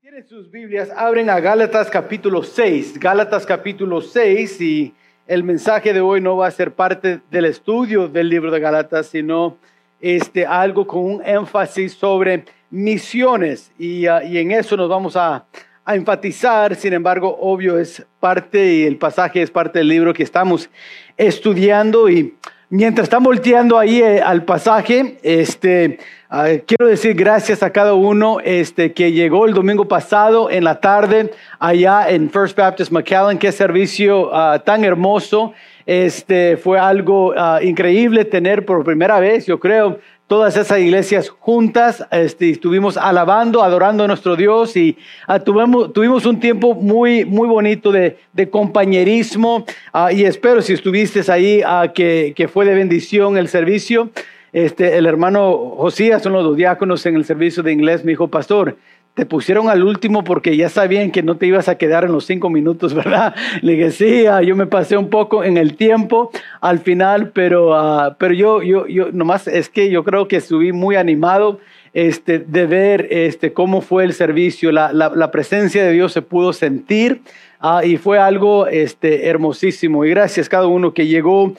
Tienen sus Biblias, abren a Gálatas capítulo 6. Gálatas capítulo 6, y el mensaje de hoy no va a ser parte del estudio del libro de Gálatas, sino algo con un énfasis sobre misiones. Y en eso nos vamos a enfatizar. Sin embargo, obvio, es parte, y el pasaje es parte del libro que estamos estudiando. Y mientras están volteando ahí al pasaje, quiero decir gracias a cada uno que llegó el domingo pasado en la tarde allá en First Baptist McAllen. Qué servicio tan hermoso. Fue algo increíble tener por primera vez, yo creo, todas esas iglesias juntas. Estuvimos alabando, adorando a nuestro Dios, y tuvimos un tiempo muy, muy bonito de compañerismo, y espero, si estuviste ahí, que fue de bendición el servicio. El hermano Josías, uno de los diáconos en el servicio de inglés, me dijo: pastor, te pusieron al último porque ya sabían que no te ibas a quedar en los 5 minutos, ¿verdad? Le dije: sí, yo me pasé un poco en el tiempo al final, pero yo nomás es que yo creo que estuve muy animado de ver cómo fue el servicio. La presencia de Dios se pudo sentir. Y fue algo hermosísimo. Y gracias a cada uno que llegó,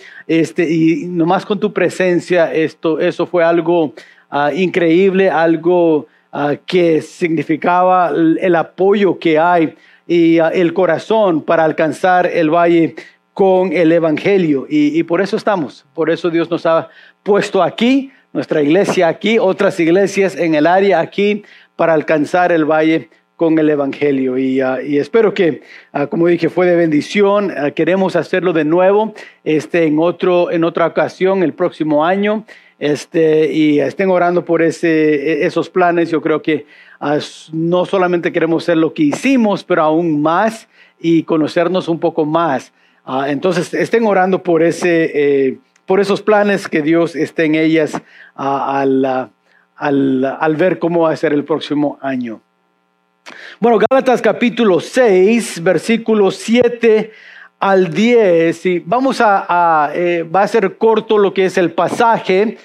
y nomás con tu presencia, eso fue algo increíble, algo que significaba el apoyo que hay y el corazón para alcanzar el valle con el evangelio. Y por eso estamos, por eso Dios nos ha puesto aquí, nuestra iglesia aquí, otras iglesias en el área aquí, para alcanzar el valle con el evangelio. Y espero que, como dije, fue de bendición. Queremos hacerlo de nuevo en otra ocasión el próximo año. Y estén orando por esos planes. Yo creo que no solamente queremos hacer lo que hicimos, pero aún más, y conocernos un poco más. Entonces estén orando por esos planes, que Dios esté en ellas al ver cómo va a ser el próximo año. Bueno, Gálatas capítulo 6, versículos 7 al 10, y vamos va a ser corto lo que es el pasaje,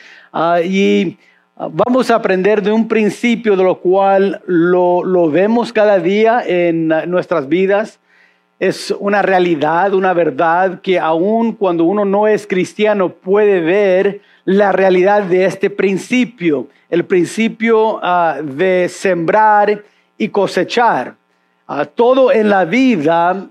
y vamos a aprender de un principio de lo cual lo vemos cada día en nuestras vidas. Es una realidad, una verdad que aun cuando uno no es cristiano puede ver la realidad de este principio, el principio de sembrar y cosechar. Todo en la vida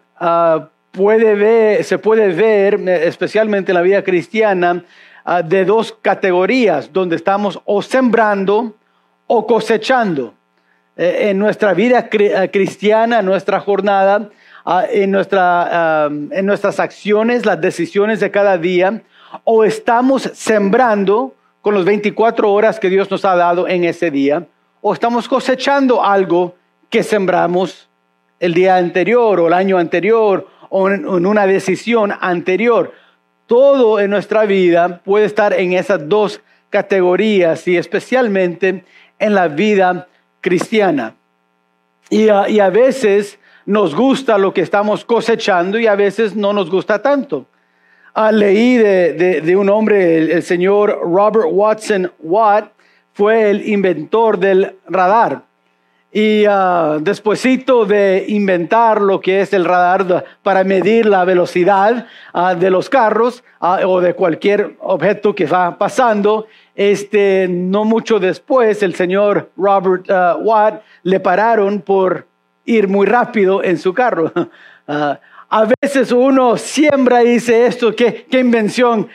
se puede ver, especialmente en la vida cristiana, de dos categorías, donde estamos o sembrando o cosechando. En nuestra vida cristiana, en nuestra jornada, en nuestras acciones, las decisiones de cada día, o estamos sembrando con las 24 horas que Dios nos ha dado en ese día, o estamos cosechando algo que sembramos el día anterior o el año anterior o en una decisión anterior. Todo en nuestra vida puede estar en esas dos categorías, y especialmente en la vida cristiana. Y a veces nos gusta lo que estamos cosechando, y a veces no nos gusta tanto. Leí de un hombre, el señor Robert Watson Watt, fue el inventor del radar. Y despuesito de inventar lo que es el radar para medir la velocidad de los carros o de cualquier objeto que va pasando, no mucho después, el señor Robert Watt le pararon por ir muy rápido en su carro. A veces uno siembra y dice: esto, qué invención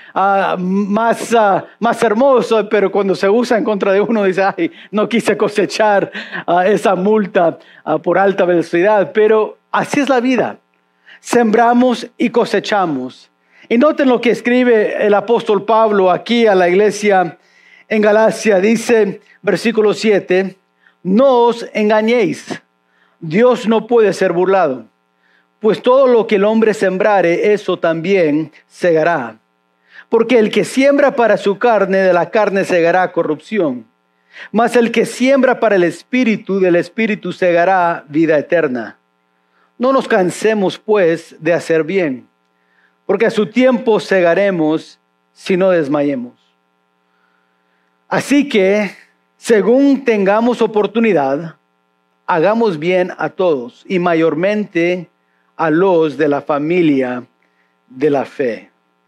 más hermosa, pero cuando se usa en contra de uno dice: ay, no quise cosechar esa multa por alta velocidad. Pero así es la vida, sembramos y cosechamos. Y noten lo que escribe el apóstol Pablo aquí a la iglesia en Galacia. Dice, versículo 7: no os engañéis, Dios no puede ser burlado. Pues todo lo que el hombre sembrare, eso también segará. Porque el que siembra para su carne, de la carne segará corrupción. Mas el que siembra para el Espíritu, del Espíritu segará vida eterna. No nos cansemos, pues, de hacer bien, porque a su tiempo segaremos si no desmayemos. Así que, según tengamos oportunidad, hagamos bien a todos y mayormente a los de la familia de la fe.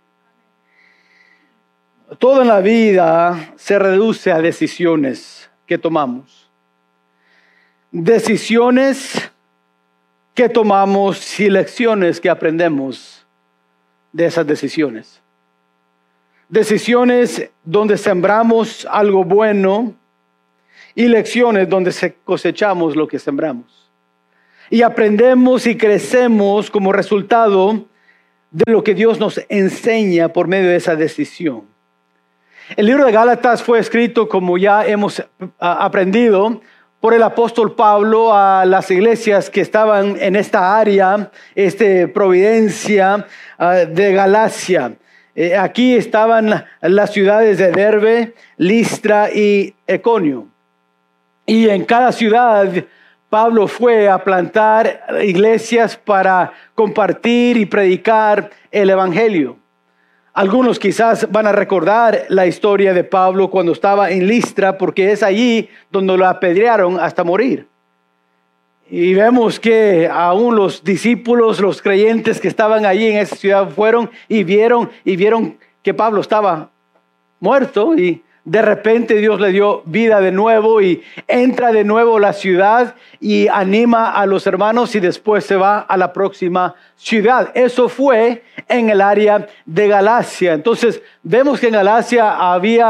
Todo en la vida se reduce a decisiones que tomamos. Decisiones que tomamos y lecciones que aprendemos de esas decisiones. Decisiones donde sembramos algo bueno y lecciones donde cosechamos lo que sembramos. Y aprendemos y crecemos como resultado de lo que Dios nos enseña por medio de esa decisión. El libro de Gálatas fue escrito, como ya hemos aprendido, por el apóstol Pablo a las iglesias que estaban en esta área, Providencia de Galacia. Aquí estaban las ciudades de Derbe, Listra y Iconio. Y en cada ciudad Pablo fue a plantar iglesias para compartir y predicar el evangelio. Algunos quizás van a recordar la historia de Pablo cuando estaba en Listra, porque es allí donde lo apedrearon hasta morir. Y vemos que aún los discípulos, los creyentes que estaban allí en esa ciudad fueron y vieron que Pablo estaba muerto, y de repente Dios le dio vida de nuevo y entra de nuevo a la ciudad y anima a los hermanos y después se va a la próxima ciudad. Eso fue en el área de Galacia. Entonces vemos que en Galacia había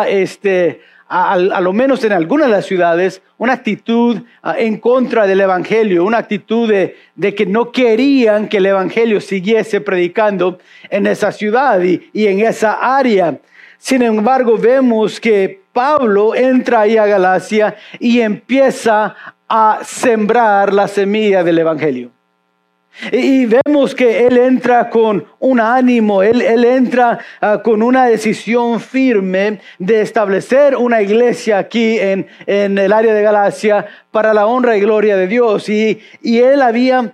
a lo menos en algunas de las ciudades, una actitud en contra del evangelio, una actitud de que no querían que el evangelio siguiese predicando en esa ciudad y en esa área. Sin embargo, vemos que Pablo entra ahí a Galacia y empieza a sembrar la semilla del evangelio. Y vemos que él entra con un ánimo, él entra con una decisión firme de establecer una iglesia aquí en el área de Galacia para la honra y gloria de Dios. Y él había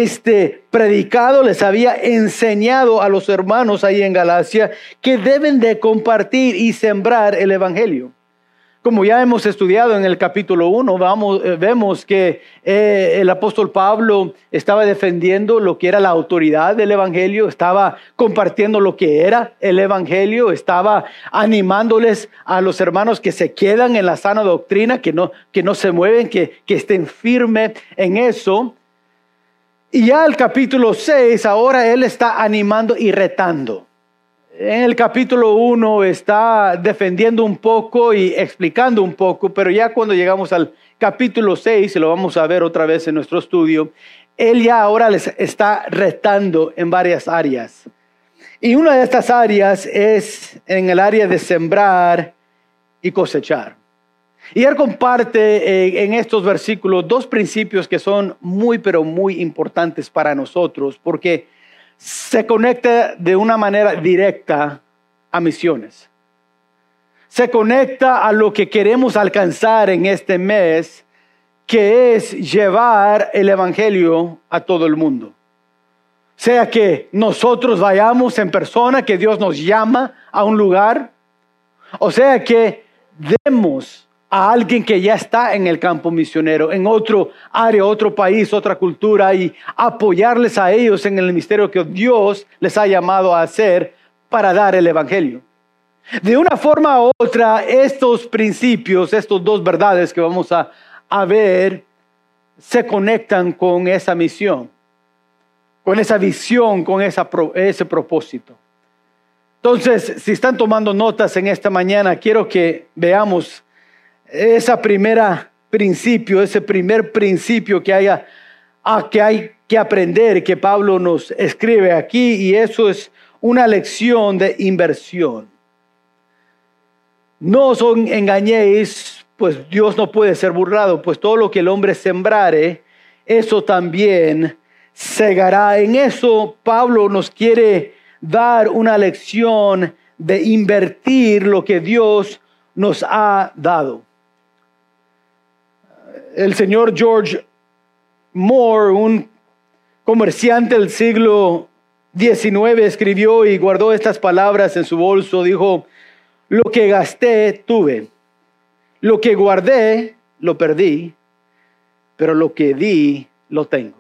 predicado, les había enseñado a los hermanos ahí en Galacia que deben de compartir y sembrar el evangelio. Como ya hemos estudiado en el capítulo 1, vemos que el apóstol Pablo estaba defendiendo lo que era la autoridad del evangelio, estaba compartiendo lo que era el evangelio, estaba animándoles a los hermanos que se quedan en la sana doctrina, que no se mueven, que estén firmes en eso. Y ya el capítulo 6, ahora él está animando y retando. En el capítulo 1 está defendiendo un poco y explicando un poco, pero ya cuando llegamos al capítulo 6, y lo vamos a ver otra vez en nuestro estudio, él ya ahora les está retando en varias áreas. Y una de estas áreas es en el área de sembrar y cosechar. Y él comparte en estos versículos dos principios que son muy, pero muy importantes para nosotros, porque se conecta de una manera directa a misiones. Se conecta a lo que queremos alcanzar en este mes, que es llevar el evangelio a todo el mundo. Sea que nosotros vayamos en persona, que Dios nos llama a un lugar, o sea que demos a alguien que ya está en el campo misionero, en otro área, otro país, otra cultura, y apoyarles a ellos en el ministerio que Dios les ha llamado a hacer para dar el evangelio. De una forma u otra, estos principios, estos dos verdades que vamos a ver, se conectan con esa misión, con esa visión, con ese propósito. Entonces, si están tomando notas en esta mañana, quiero que veamos ese primer principio que hay que aprender, que Pablo nos escribe aquí, y eso es una lección de inversión. No os engañéis, pues Dios no puede ser burlado, pues todo lo que el hombre sembrare, eso también segará. En eso Pablo nos quiere dar una lección de invertir lo que Dios nos ha dado. El señor George Moore, un comerciante del siglo XIX, escribió y guardó estas palabras en su bolso. Dijo: lo que gasté, tuve. Lo que guardé, lo perdí. pero lo que di, lo tengo.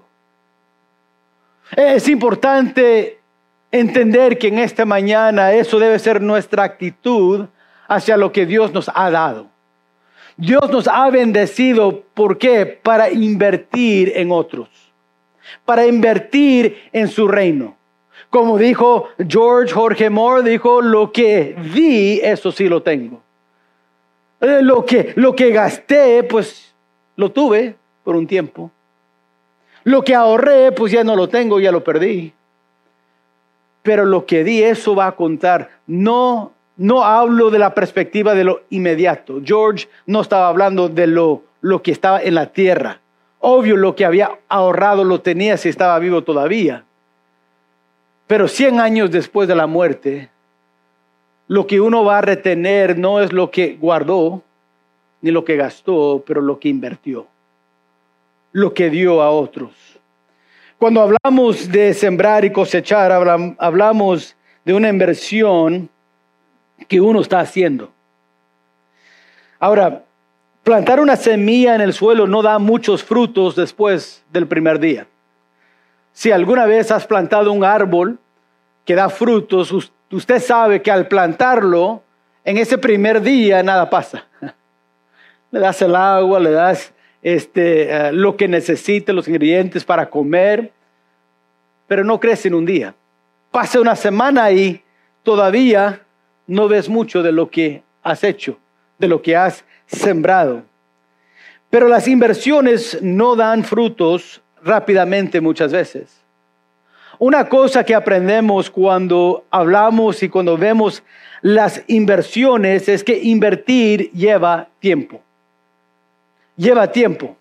Es importante entender que en esta mañana eso debe ser nuestra actitud hacia lo que Dios nos ha dado. Dios nos ha bendecido, ¿por qué? Para invertir en otros, para invertir en su reino. Como dijo Jorge Moore, dijo, lo que di, eso sí lo tengo. Lo que gasté, pues lo tuve por un tiempo. Lo que ahorré, pues ya no lo tengo, ya lo perdí. Pero lo que di, eso va a contar. No hablo de la perspectiva de lo inmediato. George no estaba hablando de lo que estaba en la tierra. Obvio, lo que había ahorrado lo tenía si estaba vivo todavía. Pero 100 años después de la muerte, lo que uno va a retener no es lo que guardó, ni lo que gastó, pero lo que invirtió, lo que dio a otros. Cuando hablamos de sembrar y cosechar, hablamos de una inversión que uno está haciendo. Ahora, plantar una semilla en el suelo no da muchos frutos después del primer día. Si alguna vez has plantado un árbol que da frutos, usted sabe que al plantarlo, en ese primer día nada pasa. Le das el agua, le das lo que necesite, los ingredientes para comer, pero no crece en un día. Pasa una semana y todavía no ves mucho de lo que has hecho, de lo que has sembrado. Pero las inversiones no dan frutos rápidamente muchas veces. Una cosa que aprendemos cuando hablamos y cuando vemos las inversiones es que invertir lleva tiempo. Lleva tiempo.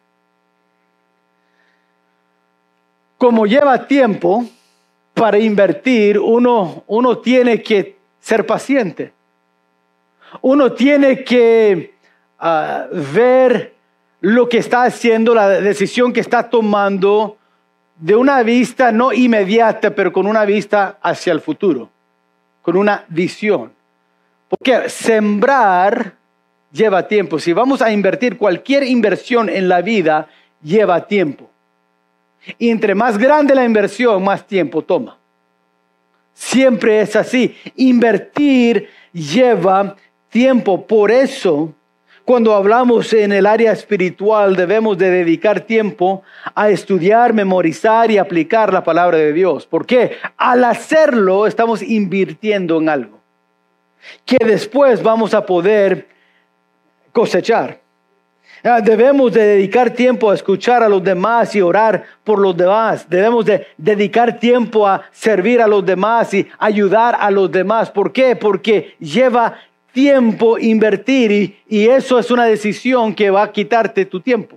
Como lleva tiempo para invertir, uno tiene que ser paciente. Uno tiene que ver lo que está haciendo, la decisión que está tomando de una vista no inmediata, pero con una vista hacia el futuro, con una visión. Porque sembrar lleva tiempo. Si vamos a invertir, cualquier inversión en la vida lleva tiempo. Y entre más grande la inversión, más tiempo toma. Siempre es así. Invertir lleva tiempo. Por eso, cuando hablamos en el área espiritual, debemos de dedicar tiempo a estudiar, memorizar y aplicar la palabra de Dios. ¿Por qué? Al hacerlo, estamos invirtiendo en algo que después vamos a poder cosechar. Debemos de dedicar tiempo a escuchar a los demás y orar por los demás. Debemos de dedicar tiempo a servir a los demás y ayudar a los demás. ¿Por qué? Porque lleva tiempo invertir y eso es una decisión que va a quitarte tu tiempo.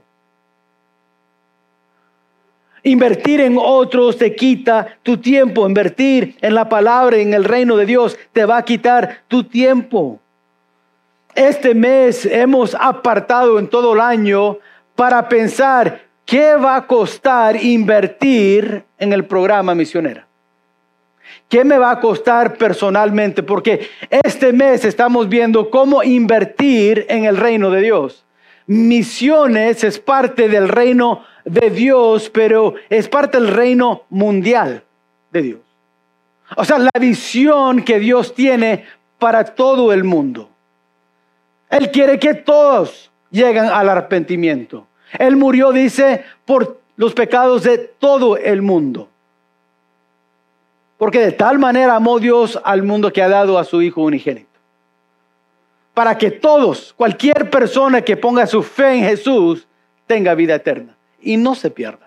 Invertir en otros te quita tu tiempo. Invertir en la palabra, en el reino de Dios, te va a quitar tu tiempo. Este mes hemos apartado en todo el año para pensar qué va a costar invertir en el programa misionera. ¿Qué me va a costar personalmente? Porque este mes estamos viendo cómo invertir en el reino de Dios. Misiones es parte del reino de Dios, pero es parte del reino mundial de Dios. O sea, la visión que Dios tiene para todo el mundo. Él quiere que todos lleguen al arrepentimiento. Él murió, dice, por los pecados de todo el mundo. Porque de tal manera amó Dios al mundo que ha dado a su Hijo unigénito. Para que todos, cualquier persona que ponga su fe en Jesús, tenga vida eterna y no se pierda.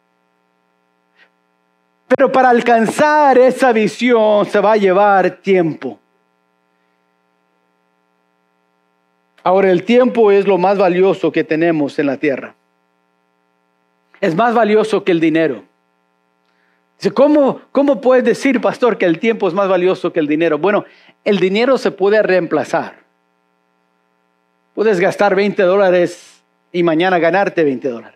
Pero para alcanzar esa visión se va a llevar tiempo. Ahora, el tiempo es lo más valioso que tenemos en la tierra. Es más valioso que el dinero. ¿Cómo puedes decir, pastor, que el tiempo es más valioso que el dinero? Bueno, el dinero se puede reemplazar. Puedes gastar $20 y mañana ganarte $20.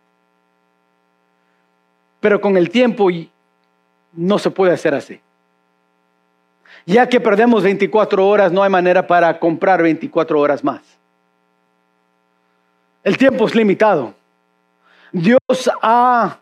Pero con el tiempo no se puede hacer así. Ya que perdemos 24 horas, no hay manera para comprar 24 horas más. El tiempo es limitado. Dios ha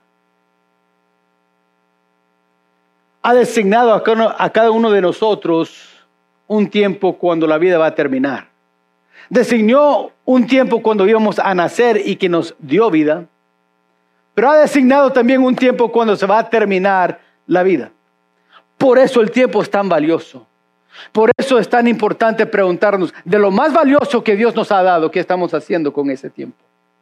designado a cada uno de nosotros un tiempo cuando la vida va a terminar. Designó un tiempo cuando íbamos a nacer y que nos dio vida, pero ha designado también un tiempo cuando se va a terminar la vida. Por eso el tiempo es tan valioso. Por eso es tan importante preguntarnos de lo más valioso que Dios nos ha dado, ¿qué estamos haciendo con ese tiempo?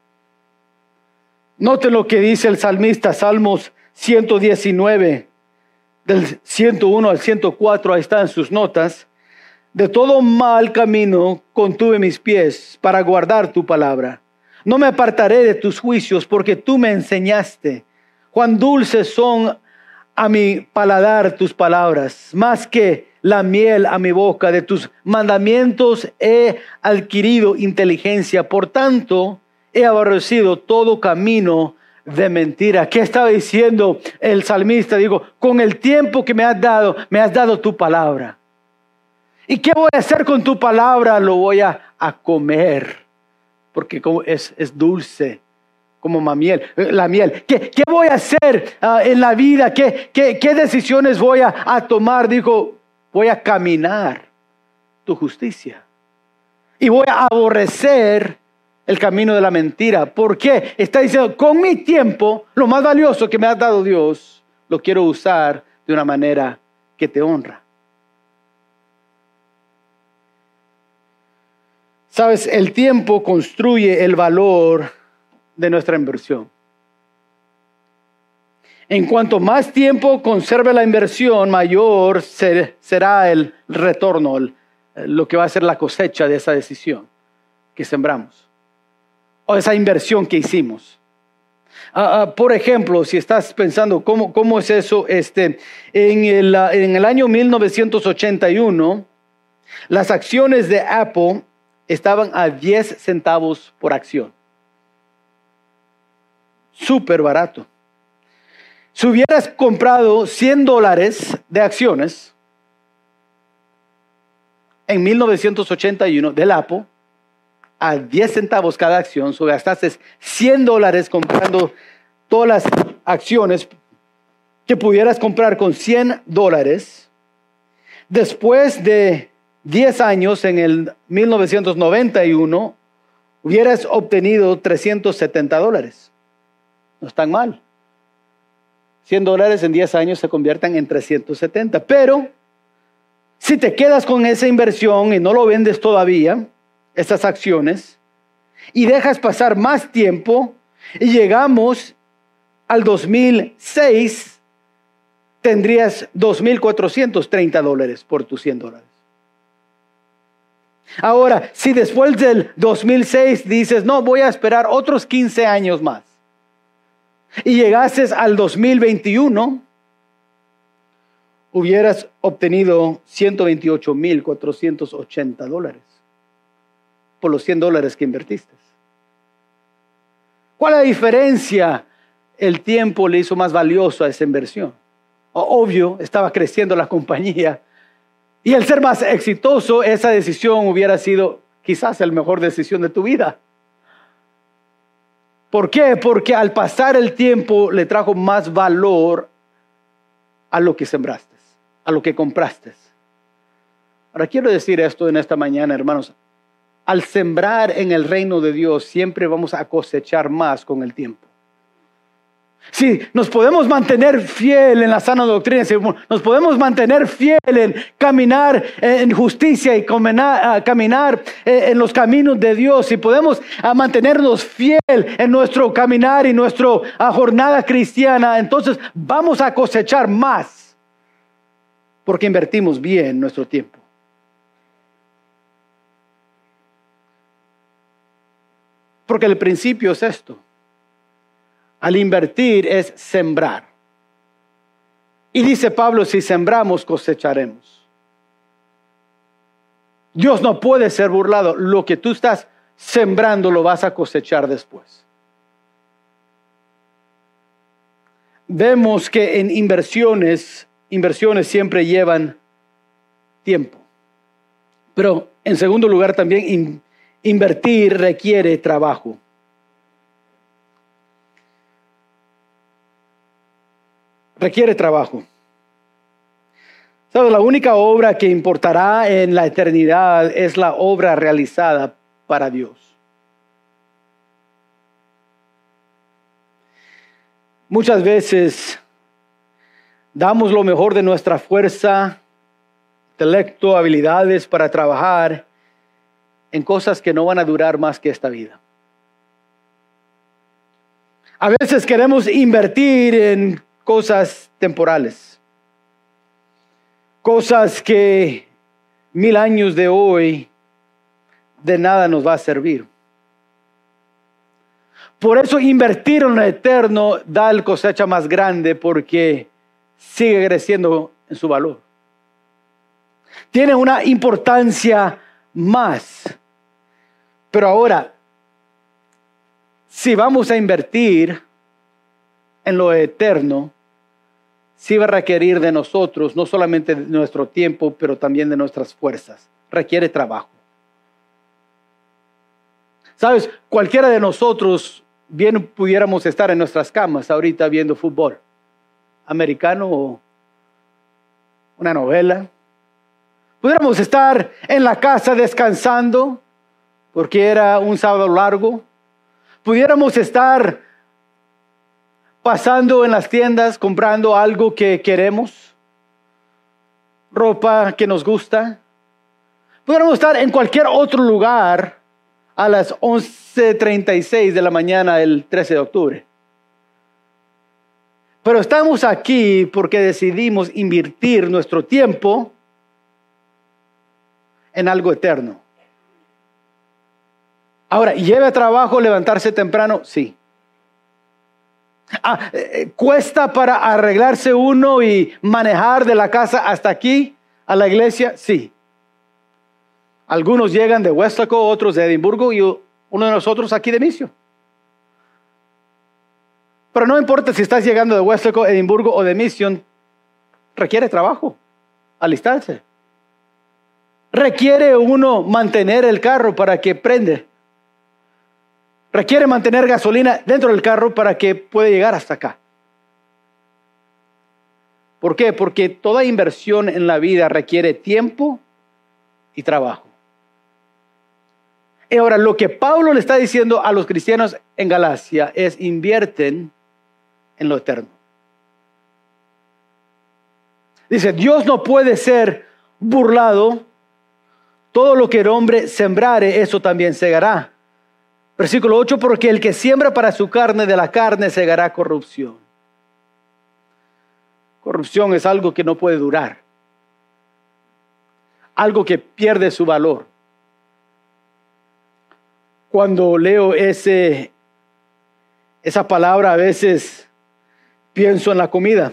Noten lo que dice el salmista, Salmos 119, del 101 al 104, ahí están sus notas. De todo mal camino contuve mis pies para guardar tu palabra. No me apartaré de tus juicios porque tú me enseñaste. Cuán dulces son a mi paladar tus palabras, más que la miel a mi boca. De tus mandamientos he adquirido inteligencia. Por tanto, he aborrecido todo camino de mentira. ¿Qué estaba diciendo el salmista? Digo, con el tiempo que me has dado tu palabra. ¿Y qué voy a hacer con tu palabra? Lo voy a comer, porque es dulce, como la miel. ¿Qué voy a hacer en la vida? ¿Qué decisiones voy a tomar? Dijo, voy a caminar tu justicia. Y voy a aborrecer el camino de la mentira. ¿Por qué? Está diciendo, con mi tiempo, lo más valioso que me ha dado Dios, lo quiero usar de una manera que te honra. Sabes, el tiempo construye el valor de nuestra inversión. En cuanto más tiempo conserve la inversión, mayor será el retorno, lo que va a ser la cosecha de esa decisión que sembramos o esa inversión que hicimos. Por ejemplo, si estás pensando cómo es eso, en el año 1981, las acciones de Apple estaban a 10 centavos por acción. Súper barato. Si hubieras comprado $100 de acciones en 1981 del Apple, a 10 centavos cada acción, gastaste $100 comprando todas las acciones que pudieras comprar con $100. Después de 10 años, en el 1991, hubieras obtenido $370. No es tan mal. $100 en 10 años se convierten en 370. Pero si te quedas con esa inversión y no lo vendes todavía, estas acciones, y dejas pasar más tiempo, y llegamos al 2006, tendrías $2,430 por tus $100. Ahora, si después del 2006 dices, no, voy a esperar otros 15 años más, y llegases al 2021, hubieras obtenido $128,480 por los $100 que invertiste. ¿Cuál es la diferencia? El tiempo le hizo más valioso a esa inversión. Obvio, estaba creciendo la compañía. Y al ser más exitoso, esa decisión hubiera sido quizás la mejor decisión de tu vida. ¿Por qué? Porque al pasar el tiempo le trajo más valor a lo que sembraste, a lo que compraste. Ahora quiero decir esto en esta mañana, hermanos. Al sembrar en el reino de Dios, siempre vamos a cosechar más con el tiempo. Si nos podemos mantener fiel en la sana doctrina, si nos podemos mantener fiel en caminar en justicia y caminar en los caminos de Dios, si podemos mantenernos fiel en nuestro caminar y nuestra jornada cristiana, entonces vamos a cosechar más porque invertimos bien nuestro tiempo. Porque el principio es esto. Al invertir es sembrar. Y dice Pablo, si sembramos, cosecharemos. Dios no puede ser burlado. Lo que tú estás sembrando lo vas a cosechar después. Vemos que en inversiones siempre llevan tiempo. Pero en segundo lugar también invertir requiere trabajo. requiere trabajo. ¿Sabes? La única obra que importará en la eternidad es la obra realizada para Dios. Muchas veces damos lo mejor de nuestra fuerza, intelecto, habilidades para trabajar en cosas que no van a durar más que esta vida. A veces queremos invertir en cosas temporales, cosas que 1000 años de hoy de nada nos va a servir. Por eso invertir en lo eterno da la cosecha más grande, porque sigue creciendo en su valor. Tiene una importancia más. Pero ahora, si vamos a invertir en lo eterno, sí va a requerir de nosotros, no solamente de nuestro tiempo, pero también de nuestras fuerzas. Requiere trabajo. ¿Sabes? Cualquiera de nosotros bien pudiéramos estar en nuestras camas ahorita viendo fútbol americano o una novela. Pudiéramos estar en la casa descansando porque era un sábado largo. Pudiéramos estar pasando en las tiendas comprando algo que queremos, ropa que nos gusta. Pudiéramos estar en cualquier otro lugar a las 11:36 de la mañana el 13 de octubre. Pero estamos aquí porque decidimos invertir nuestro tiempo en algo eterno. Ahora, ¿lleva trabajo levantarse temprano? Sí. ¿Cuesta para arreglarse uno y manejar de la casa hasta aquí a la iglesia? Sí. Algunos llegan de Weslaco, otros de Edimburgo y uno de nosotros aquí de Mission. Pero no importa si estás llegando de Weslaco, Edimburgo o de Mission, requiere trabajo, alistarse. Requiere uno mantener el carro para que prende. Requiere mantener gasolina dentro del carro para que pueda llegar hasta acá. ¿Por qué? Porque toda inversión en la vida requiere tiempo y trabajo. Y ahora, lo que Pablo le está diciendo a los cristianos en Galacia es: invierten en lo eterno. Dice, Dios no puede ser burlado. Todo lo que el hombre sembrare, eso también segará. Versículo 8, porque el que siembra para su carne, de la carne segará corrupción. Corrupción es algo que no puede durar. Algo que pierde su valor. Cuando leo esa palabra, a veces pienso en la comida.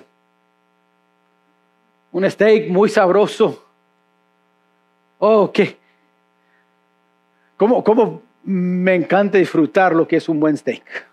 Un steak muy sabroso. Oh, ¿qué? ¿Cómo me encanta disfrutar lo que es un buen steak?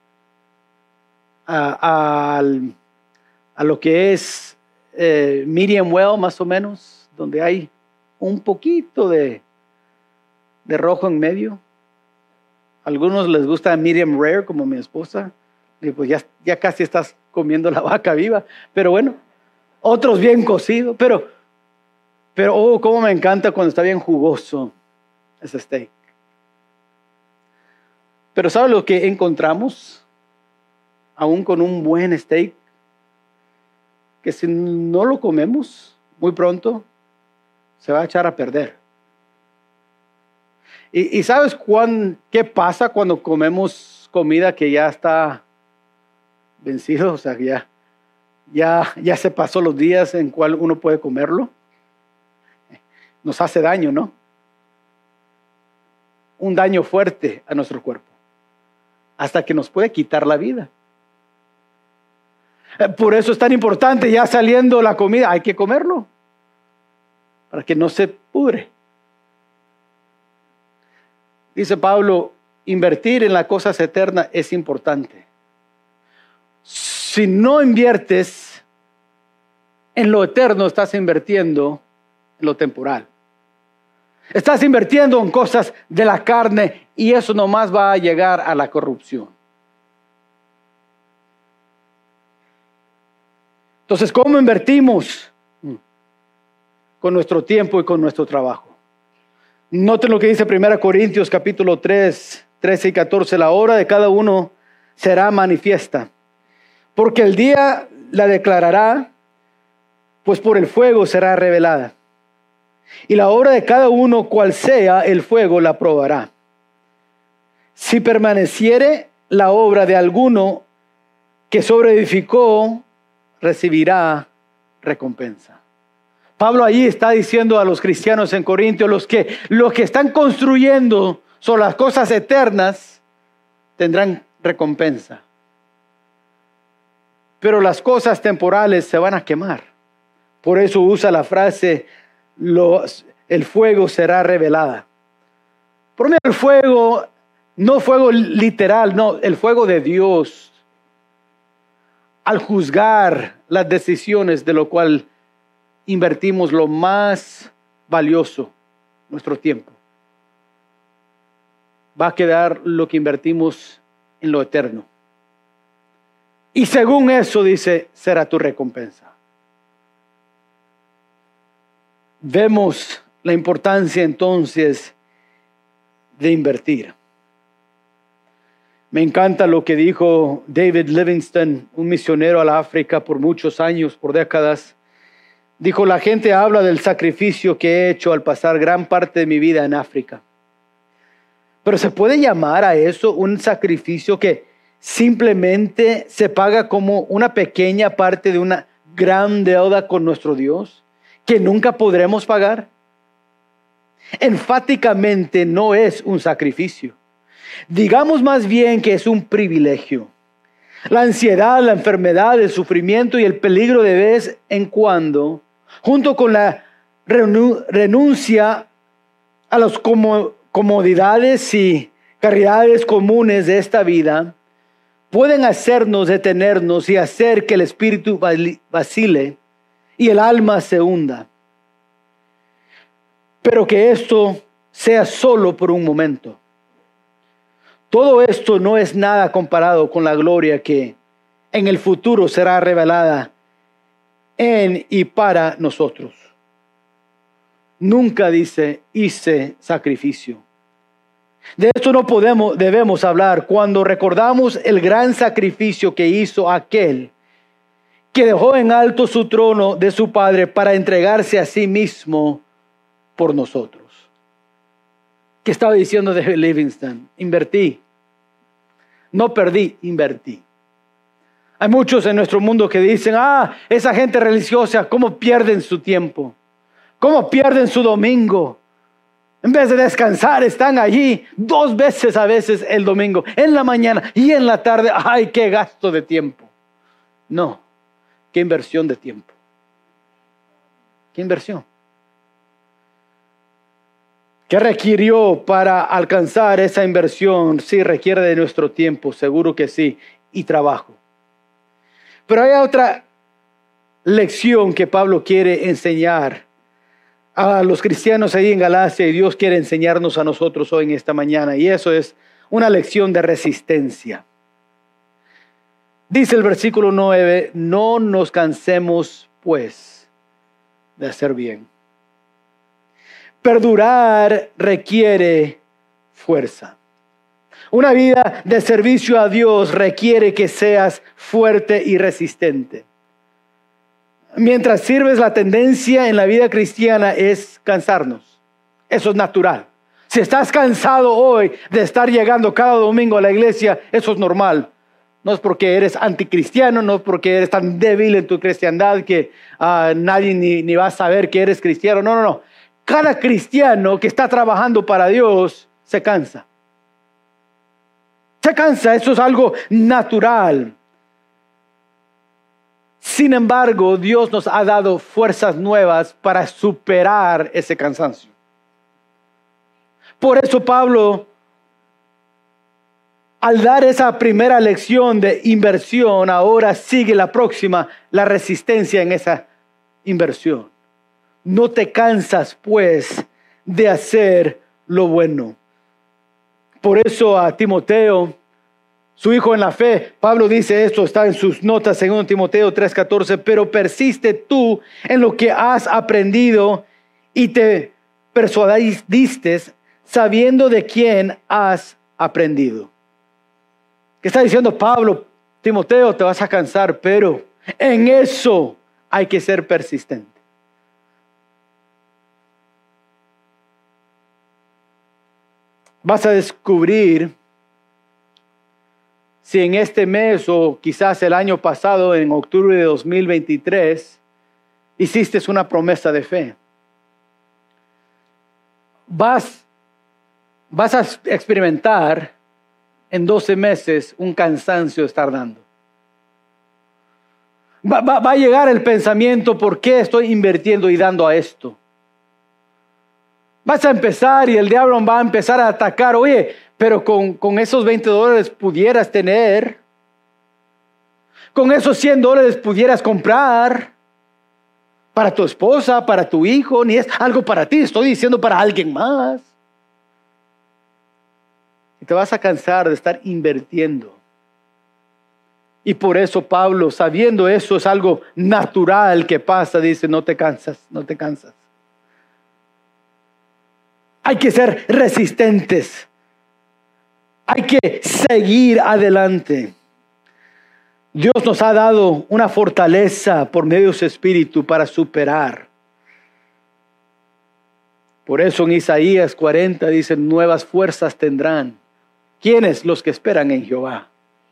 A lo que es medium well, más o menos, donde hay un poquito de rojo en medio. A algunos les gusta medium rare, como mi esposa. Y pues ya casi estás comiendo la vaca viva. Pero bueno, otros bien cocidos. Pero oh, cómo me encanta cuando está bien jugoso ese steak. Pero ¿sabe lo que encontramos? Aún con un buen steak, que si no lo comemos muy pronto, se va a echar a perder. ¿Y sabes qué pasa cuando comemos comida que ya está vencido? O sea, que ya se pasó los días en cual uno puede comerlo. Nos hace daño, ¿no? Un daño fuerte a nuestro cuerpo, hasta que nos puede quitar la vida. Por eso es tan importante, ya saliendo la comida, hay que comerlo, para que no se pudre. Dice Pablo, invertir en las cosas eternas es importante. Si no inviertes en lo eterno, estás invirtiendo en lo temporal. Estás invirtiendo en cosas de la carne y eso nomás va a llegar a la corrupción. Entonces, ¿cómo invertimos con nuestro tiempo y con nuestro trabajo? Noten lo que dice 1 Corintios capítulo 3, 13 y 14. La obra de cada uno será manifiesta, porque el día la declarará, pues por el fuego será revelada. Y la obra de cada uno, cual sea el fuego, la probará. Si permaneciere la obra de alguno que sobreedificó, recibirá recompensa. Pablo allí está diciendo a los cristianos en Corintios, los que están construyendo sobre las cosas eternas, tendrán recompensa. Pero las cosas temporales se van a quemar. Por eso usa la frase, el fuego será revelada. Por mí el fuego, no fuego literal, no, el fuego de Dios. Al juzgar las decisiones de lo cual invertimos lo más valioso, nuestro tiempo, va a quedar lo que invertimos en lo eterno. Y según eso dice, será tu recompensa. Vemos la importancia entonces de invertir. Me encanta lo que dijo David Livingstone, un misionero a la África por muchos años, por décadas. Dijo, la gente habla del sacrificio que he hecho al pasar gran parte de mi vida en África. Pero ¿se puede llamar a eso un sacrificio que simplemente se paga como una pequeña parte de una gran deuda con nuestro Dios que nunca podremos pagar? Enfáticamente no es un sacrificio. Digamos más bien que es un privilegio. La ansiedad, la enfermedad, el sufrimiento y el peligro de vez en cuando, junto con la renuncia a las comodidades y caridades comunes de esta vida, pueden hacernos detenernos y hacer que el espíritu vacile y el alma se hunda. Pero que esto sea solo por un momento. Todo esto no es nada comparado con la gloria que en el futuro será revelada en y para nosotros. Nunca dice, hice sacrificio. De esto no debemos hablar cuando recordamos el gran sacrificio que hizo aquel que dejó en alto su trono de su Padre para entregarse a sí mismo por nosotros. ¿Qué estaba diciendo David Livingstone? Invertí. No perdí, invertí. Hay muchos en nuestro mundo que dicen, esa gente religiosa, ¿cómo pierden su tiempo? ¿Cómo pierden su domingo? En vez de descansar, están allí 2 veces a veces el domingo, en la mañana y en la tarde. ¡Ay, qué gasto de tiempo! No, qué inversión de tiempo. ¿Qué inversión? ¿Qué requirió para alcanzar esa inversión? Sí, requiere de nuestro tiempo, seguro que sí, y trabajo. Pero hay otra lección que Pablo quiere enseñar a los cristianos ahí en Galacia y Dios quiere enseñarnos a nosotros hoy en esta mañana, y eso es una lección de resistencia. Dice el versículo 9, no nos cansemos pues de hacer bien. Perdurar requiere fuerza. Una vida de servicio a Dios requiere que seas fuerte y resistente. Mientras sirves, la tendencia en la vida cristiana es cansarnos. Eso es natural. Si estás cansado hoy de estar llegando cada domingo a la iglesia, eso es normal. No es porque eres anticristiano, no es porque eres tan débil en tu cristiandad que nadie ni va a saber que eres cristiano. No. Cada cristiano que está trabajando para Dios se cansa. Se cansa, eso es algo natural. Sin embargo, Dios nos ha dado fuerzas nuevas para superar ese cansancio. Por eso Pablo, al dar esa primera lección de inversión, ahora sigue la próxima, la resistencia en esa inversión. No te cansas, pues, de hacer lo bueno. Por eso a Timoteo su hijo en la fe. Pablo dice esto, está en sus notas, 2 Timoteo 3:14, pero persiste tú en lo que has aprendido y te persuadiste sabiendo de quién has aprendido. ¿Qué está diciendo Pablo? Timoteo, te vas a cansar, pero en eso hay que ser persistente. Vas a descubrir si en este mes o quizás el año pasado, en octubre de 2023, hiciste una promesa de fe. Vas a experimentar en 12 meses un cansancio de estar dando. Va a llegar el pensamiento, ¿por qué estoy invirtiendo y dando a esto? Vas a empezar y el diablo va a empezar a atacar. Oye, pero con esos $20 pudieras tener. Con esos $100 pudieras comprar. Para tu esposa, para tu hijo. Ni es algo para ti, estoy diciendo para alguien más. Y te vas a cansar de estar invirtiendo. Y por eso Pablo, sabiendo eso, es algo natural que pasa. Dice, no te cansas, no te cansas. Hay que ser resistentes. Hay que seguir adelante. Dios nos ha dado una fortaleza por medio de su Espíritu para superar. Por eso en Isaías 40 dice, nuevas fuerzas tendrán. ¿Quiénes? Los que esperan en Jehová.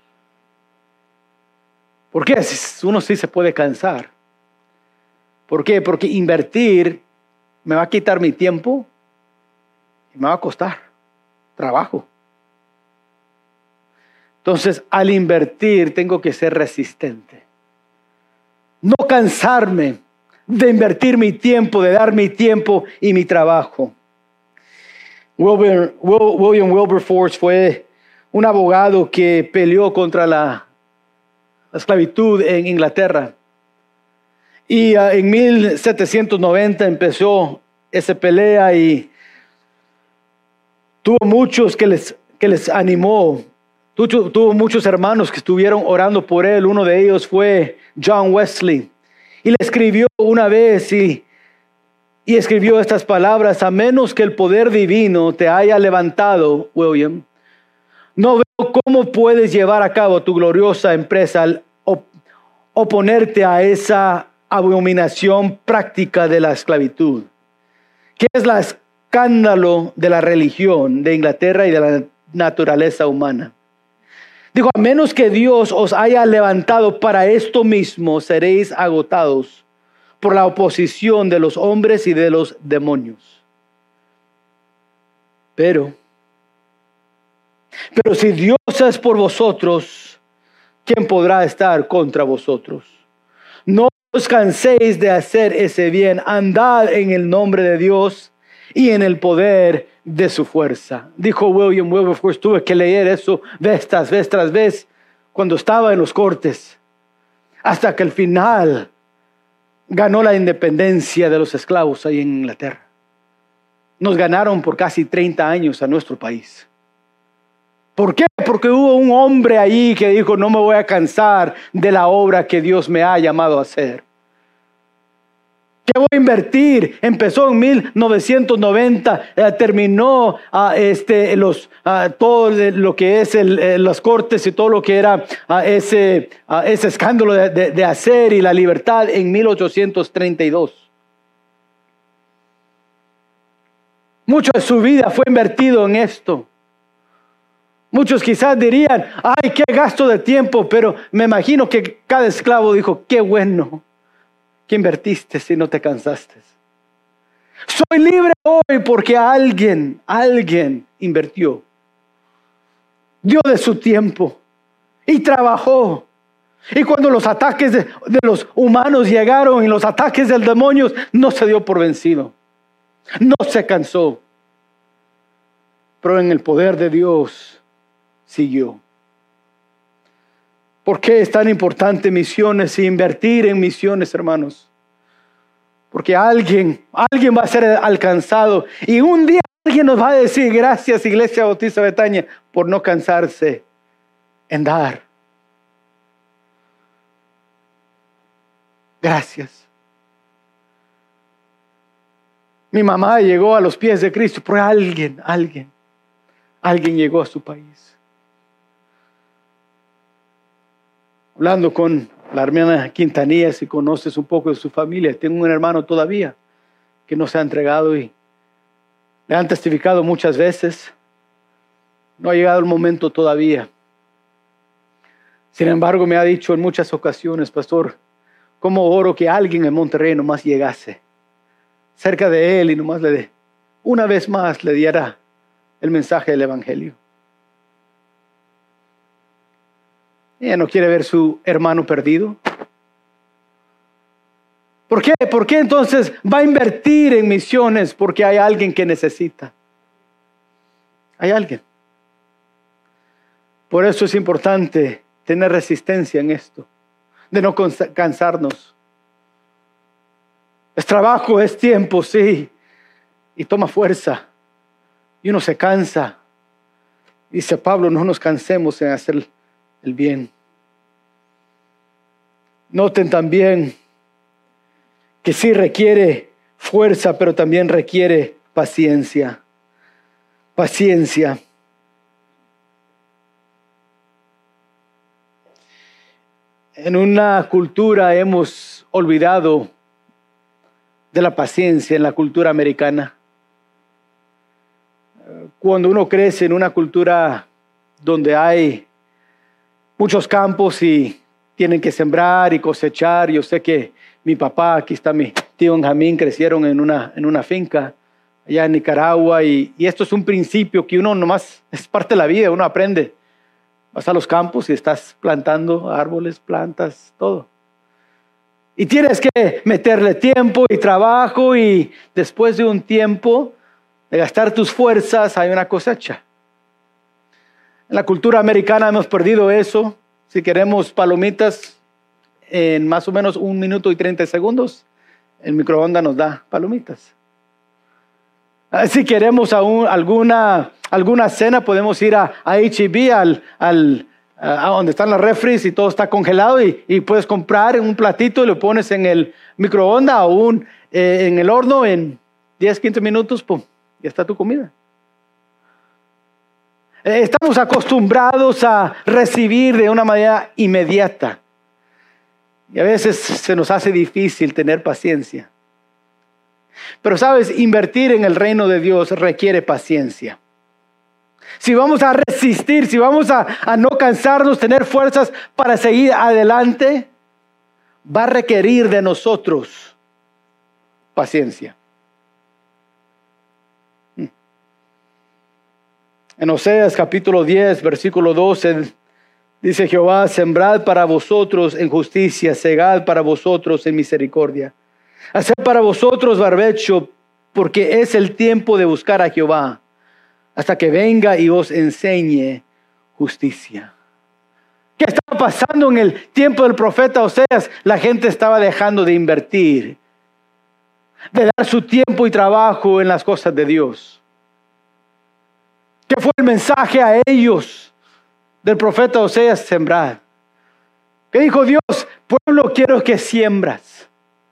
¿Por qué? Uno sí se puede cansar. ¿Por qué? Porque invertir me va a quitar mi tiempo. Y me va a costar trabajo. Entonces, al invertir, tengo que ser resistente. No cansarme de invertir mi tiempo, de dar mi tiempo y mi trabajo. William Wilberforce fue un abogado que peleó contra la esclavitud en Inglaterra. Y en 1790 empezó esa pelea y tuvo muchos que les animó. Tuvo muchos hermanos que estuvieron orando por él. Uno de ellos fue John Wesley. Y le escribió una vez y escribió estas palabras: a menos que el poder divino te haya levantado, William, no veo cómo puedes llevar a cabo tu gloriosa empresa al oponerte a esa abominación práctica de la esclavitud, que es el escándalo de la religión de Inglaterra y de la naturaleza humana. Dijo, a menos que Dios os haya levantado para esto mismo, seréis agotados por la oposición de los hombres y de los demonios. Pero si Dios es por vosotros, ¿quién podrá estar contra vosotros? No os canséis de hacer ese bien, andad en el nombre de Dios y en el poder de su fuerza. Dijo William Wilberforce, tuve que leer eso vez tras vez cuando estaba en los cortes, hasta que al final ganó la independencia de los esclavos ahí en Inglaterra. Nos ganaron por casi 30 años a nuestro país. ¿Por qué? Porque hubo un hombre ahí que dijo, no me voy a cansar de la obra que Dios me ha llamado a hacer. ¿Qué voy a invertir? Empezó en 1990, terminó todo lo que es las cortes y todo lo que era ese escándalo de hacer y la libertad en 1832. Mucho de su vida fue invertido en esto. Muchos quizás dirían, ay, qué gasto de tiempo, pero me imagino que cada esclavo dijo, qué bueno que invertiste si no te cansaste. Soy libre hoy porque alguien invirtió, dio de su tiempo y trabajó. Y cuando los ataques de los humanos llegaron y los ataques del demonio, no se dio por vencido, no se cansó, pero en el poder de Dios siguió. ¿Por qué es tan importante misiones y invertir en misiones, hermanos? Porque alguien va a ser alcanzado y un día alguien nos va a decir, gracias Iglesia Bautista Betania por no cansarse en dar. Gracias. Mi mamá llegó a los pies de Cristo, pero alguien llegó a su país. Hablando con la hermana Quintanilla, si conoces un poco de su familia, tengo un hermano todavía que no se ha entregado y le han testificado muchas veces. No ha llegado el momento todavía. Sin embargo, me ha dicho en muchas ocasiones, pastor, cómo oro que alguien en Monterrey nomás llegase cerca de él y nomás una vez más le diera el mensaje del evangelio. Ella no quiere ver su hermano perdido. ¿Por qué? ¿Por qué entonces va a invertir en misiones? Porque hay alguien que necesita. Hay alguien. Por eso es importante tener resistencia en esto, de no cansarnos. Es trabajo, es tiempo, sí, y toma fuerza, y uno se cansa. Dice Pablo, no nos cansemos en hacer el bien. Noten también que sí requiere fuerza, pero también requiere paciencia. Paciencia. En una cultura hemos olvidado de la paciencia, en la cultura americana. Cuando uno crece en una cultura donde hay muchos campos y tienen que sembrar y cosechar, yo sé que mi papá, aquí está mi tío Benjamín, crecieron en una finca allá en Nicaragua y esto es un principio que uno nomás, es parte de la vida, uno aprende. Vas a los campos y estás plantando árboles, plantas, todo. Y tienes que meterle tiempo y trabajo y después de un tiempo de gastar tus fuerzas hay una cosecha. En la cultura americana hemos perdido eso. Si queremos palomitas en más o menos 1 minuto y 30 segundos, el microondas nos da palomitas. Si queremos alguna cena, podemos ir a H-E-B, a donde están las refris y todo está congelado y puedes comprar un platito y lo pones en el microondas o en el horno en 10, 15 minutos, ¡pum! Ya está tu comida. Estamos acostumbrados a recibir de una manera inmediata y a veces se nos hace difícil tener paciencia. Pero sabes, invertir en el reino de Dios requiere paciencia. Si vamos a resistir, si vamos a no cansarnos, tener fuerzas para seguir adelante, va a requerir de nosotros paciencia. En Oseas capítulo 10, versículo 12, dice Jehová, sembrad para vosotros en justicia, segad para vosotros en misericordia. Haced para vosotros barbecho, porque es el tiempo de buscar a Jehová, hasta que venga y os enseñe justicia. ¿Qué estaba pasando en el tiempo del profeta Oseas? La gente estaba dejando de invertir, de dar su tiempo y trabajo en las cosas de Dios. ¿Qué fue el mensaje a ellos del profeta Oseas? Sembrad. ¿Qué dijo Dios? Pueblo, quiero que siembras.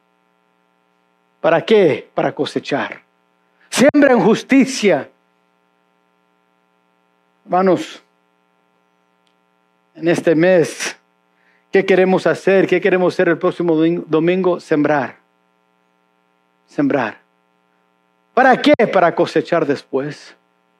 ¿Para qué? Para cosechar. Siembra en justicia. Hermanos, en este mes, ¿qué queremos hacer? ¿Qué queremos hacer el próximo domingo? Sembrar. Sembrar. ¿Para qué? Para cosechar después.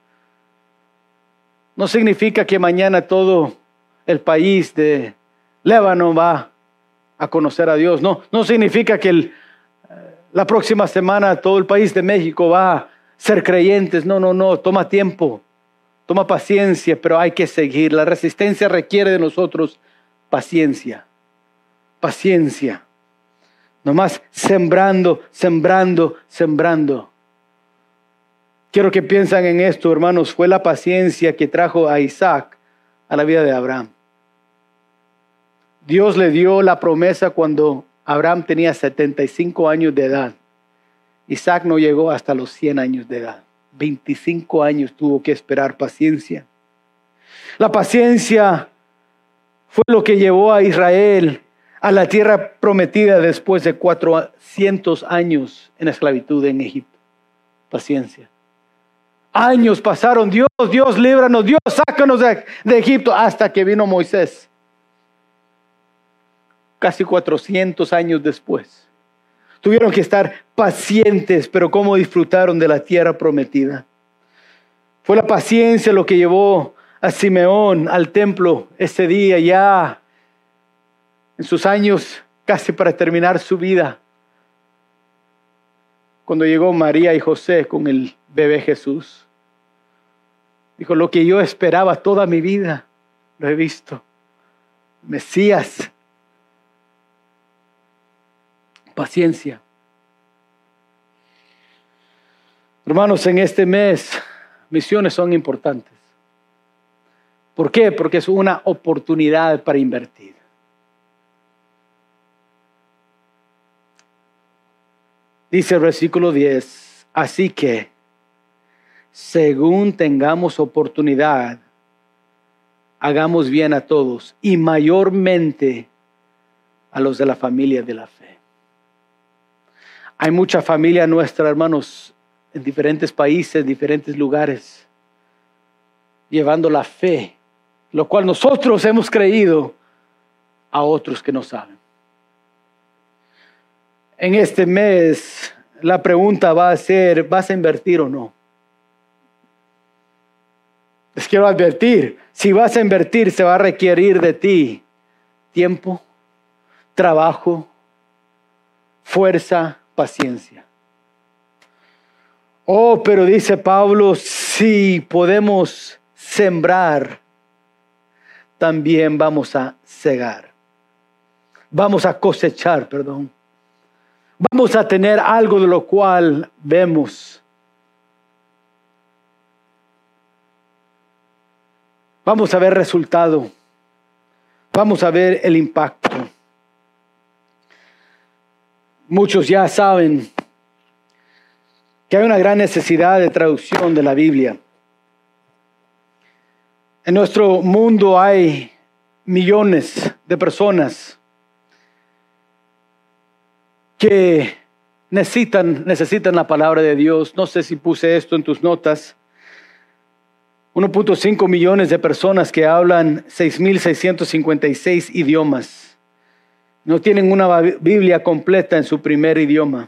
No significa que mañana todo el país de Líbano va a conocer a Dios. No significa que la próxima semana todo el país de México va a ser creyentes. No. Toma tiempo. Toma paciencia, pero hay que seguir. La resistencia requiere de nosotros paciencia. Paciencia. Nomás sembrando. Quiero que piensen en esto, hermanos. Fue la paciencia que trajo a Isaac a la vida de Abraham. Dios le dio la promesa cuando Abraham tenía 75 años de edad. Isaac no llegó hasta los 100 años de edad. 25 años tuvo que esperar paciencia. La paciencia Fue lo que llevó a Israel a la tierra prometida después de 400 años en esclavitud en Egipto. Paciencia. Años pasaron. Dios, líbranos. Dios, sácanos de Egipto. Hasta que vino Moisés. Casi 400 años después. Tuvieron que estar pacientes, pero cómo disfrutaron de la tierra prometida. Fue la paciencia lo que llevó a Simeón al templo ese día, ya en sus años casi para terminar su vida. Cuando llegó María y José con el bebé Jesús. Dijo, lo que yo esperaba toda mi vida, lo he visto. Mesías. Paciencia. Hermanos, en este mes, misiones son importantes. ¿Por qué? Porque es una oportunidad para invertir. Dice el versículo 10, así que, según tengamos oportunidad, hagamos bien a todos y mayormente a los de la familia de la fe. Hay mucha familia nuestra, hermanos, en diferentes países, diferentes lugares, llevando la fe, lo cual nosotros hemos creído, a otros que no saben. En este mes, la pregunta va a ser, ¿vas a invertir o no? Les quiero advertir, si vas a invertir, se va a requerir de ti tiempo, trabajo, fuerza, paciencia. Oh, pero dice Pablo, si podemos sembrar, también vamos a segar. Vamos a cosechar, perdón. Vamos a tener algo de lo cual vemos. Vamos a ver resultado. Vamos a ver el impacto. Muchos ya saben que hay una gran necesidad de traducción de la Biblia. En nuestro mundo hay millones de personas que necesitan la palabra de Dios. No sé si puse esto en tus notas. 1.5 millones de personas que hablan 6.656 idiomas. No tienen una Biblia completa en su primer idioma.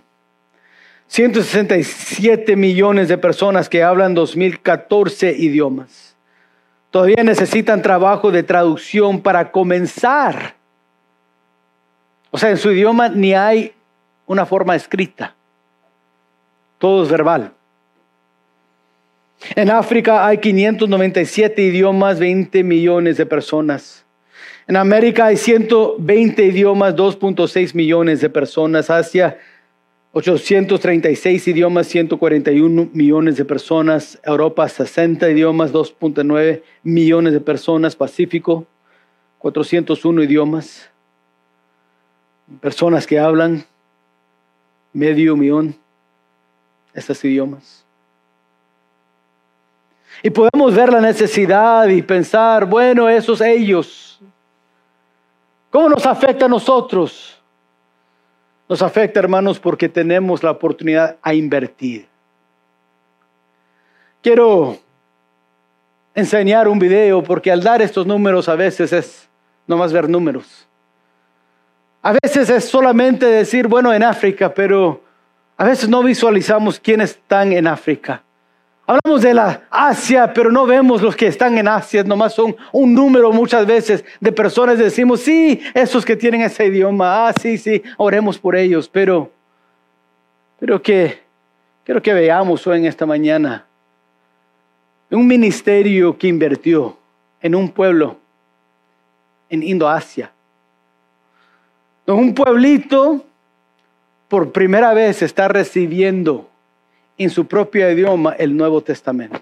167 millones de personas que hablan 2014 idiomas. Todavía necesitan trabajo de traducción para comenzar. O sea, en su idioma ni hay una forma escrita. Todo es verbal. En África hay 597 idiomas, 20 millones de personas. En América hay 120 idiomas, 2.6 millones de personas. Asia, 836 idiomas, 141 millones de personas. Europa, 60 idiomas, 2.9 millones de personas. Pacífico, 401 idiomas. Personas que hablan medio millón estos idiomas. Y podemos ver la necesidad y pensar, bueno, esos ellos, ¿cómo nos afecta a nosotros? Nos afecta, hermanos, porque tenemos la oportunidad a invertir. Quiero enseñar un video porque al dar estos números a veces es nomás ver números. A veces es solamente decir, bueno, en África, pero a veces no visualizamos quiénes están en África. Hablamos de la Asia, pero no vemos los que están en Asia. Nomás son un número muchas veces de personas. Decimos, sí, esos que tienen ese idioma. Sí, oremos por ellos. Pero quiero que veamos hoy en esta mañana un ministerio que invirtió en un pueblo en Indoasia. Un pueblito por primera vez está recibiendo en su propio idioma el Nuevo Testamento.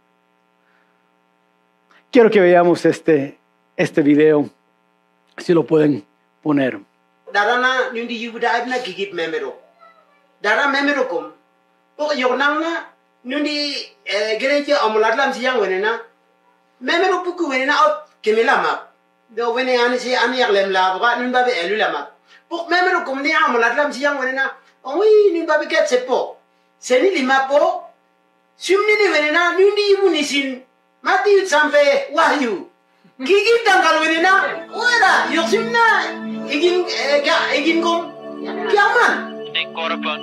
Quiero que veamos este video, si lo pueden poner. Darana nundi yubuda ibna gigit memero. Dara memero kom. Pok yornangna nundi gereja amulatlam siyang wenena. Memero puku wenena out kemelama. do wene ani si ani yak lem la ba nun ba be elu la mat pok memero kom ni amolat lam siang wene na oi nun ba be ket sepo seni lima po sumni ni wene na nun di ibu nisin mati sampai wahyu gigi tanggal wene na ora yok simna igin kom kiaman Nek korban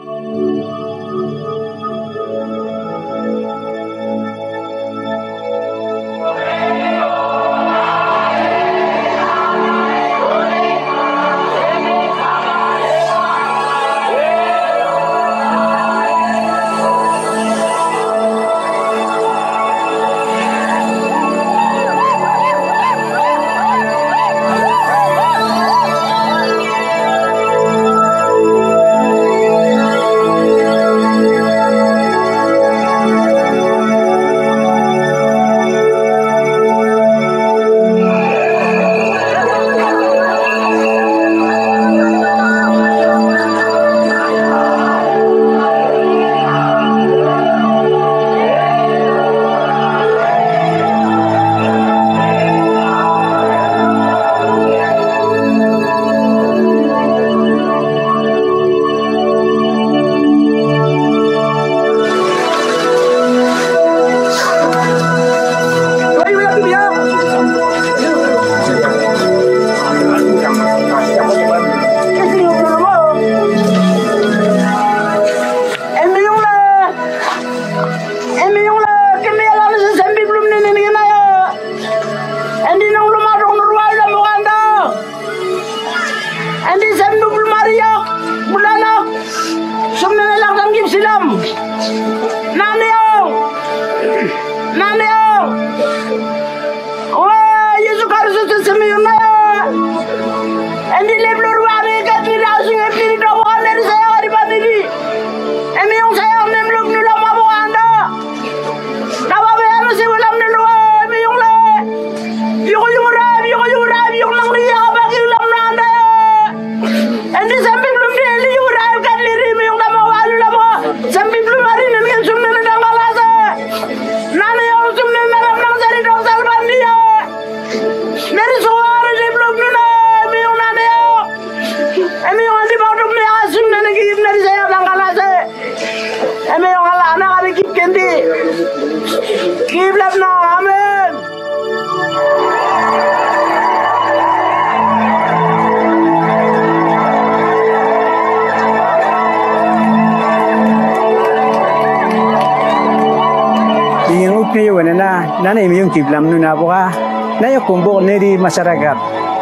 Nana emi yung kiblam nuna boka na yung kumbok neri masyarakat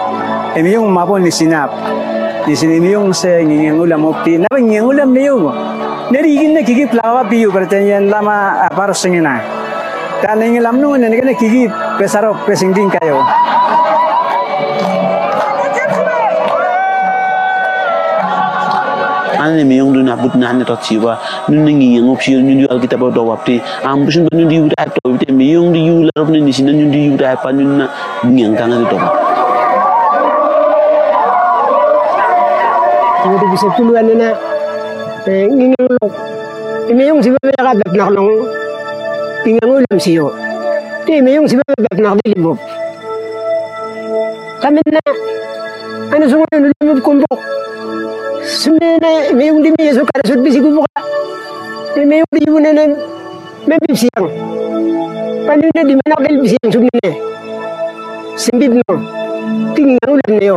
emi yung mapon ni sinap di sini emi yung se ngingeng ulam opti na ngingeng ulam niyo neri igin na kikip lawa piyu pertanyaan lama para sengina dan ngingeng lam nung nene kene kikip pesarok pesingding kayo ane me yung duna but na ne tot siwa nun ngi yang opsi nun yu alkitab do wapti am busun nun di uda to te me yung di yu la rob ni sin nun di uda pa nun na ngeng kang to Itu bisa tuluan na ngingeng lo me yung siba ka bak nak long ngingeng ulam siyo te me yung siba bak nak dilibop kami na ano sungo nun kumbok Sebenarnya memang di meja suka ada bisi kubuka, memang di mana nem, memang siang, paling di mana bel siang sebenarnya, sembib no, tinggal ulam neo.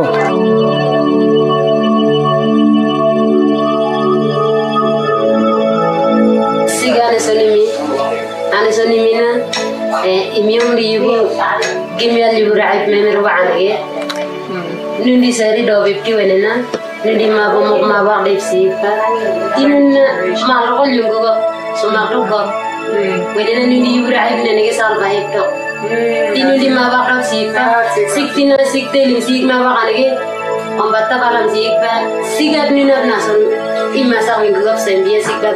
Siga ane sonimi na, imiyong di ibu, gimyal ibu raib memang ruangan nundi sari dobi kiwene na. Nundi mabok mabak dip sipa, tinun malrol yung go, sumakro go. Pwede na nundi ibrahim na nagisal kahit to. Tinundi mabak dip sipa, sikti na sikte sik mabak lagi, pambata kalam sipa, sigat nunab nasun imasak yung gugap sendia sikat.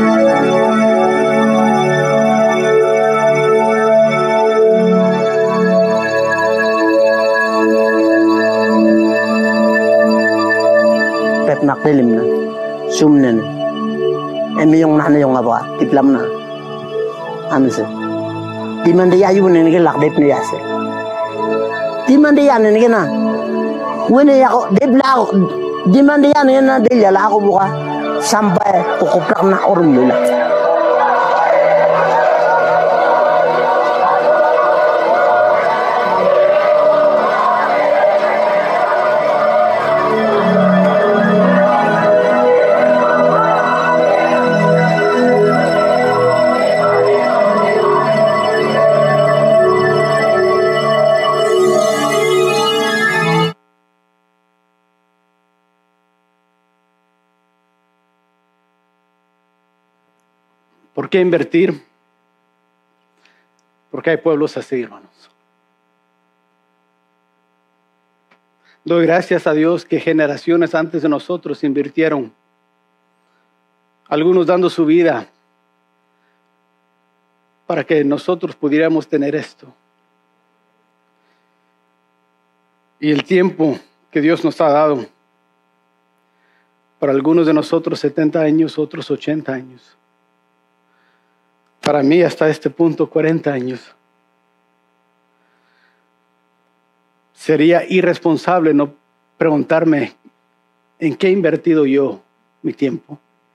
Nakdilim na, sumnen, emi yung nana yung apa, tiplam na, ano sih, di mana dia ayu nene ke lakdep ni ase, Dimandi yan ni kina. Wini ako debla dimandi yan na dilala ako buka sampai kukuprak na ormula. ¿Por qué invertir? Porque hay pueblos así, hermanos. Doy gracias a Dios que generaciones antes de nosotros invirtieron, algunos dando su vida para que nosotros pudiéramos tener esto. Y el tiempo que Dios nos ha dado, para algunos de nosotros 70 años, otros 80 años. Para mí hasta este punto 40 años. Sería irresponsable no preguntarme en qué he invertido yo mi tiempo.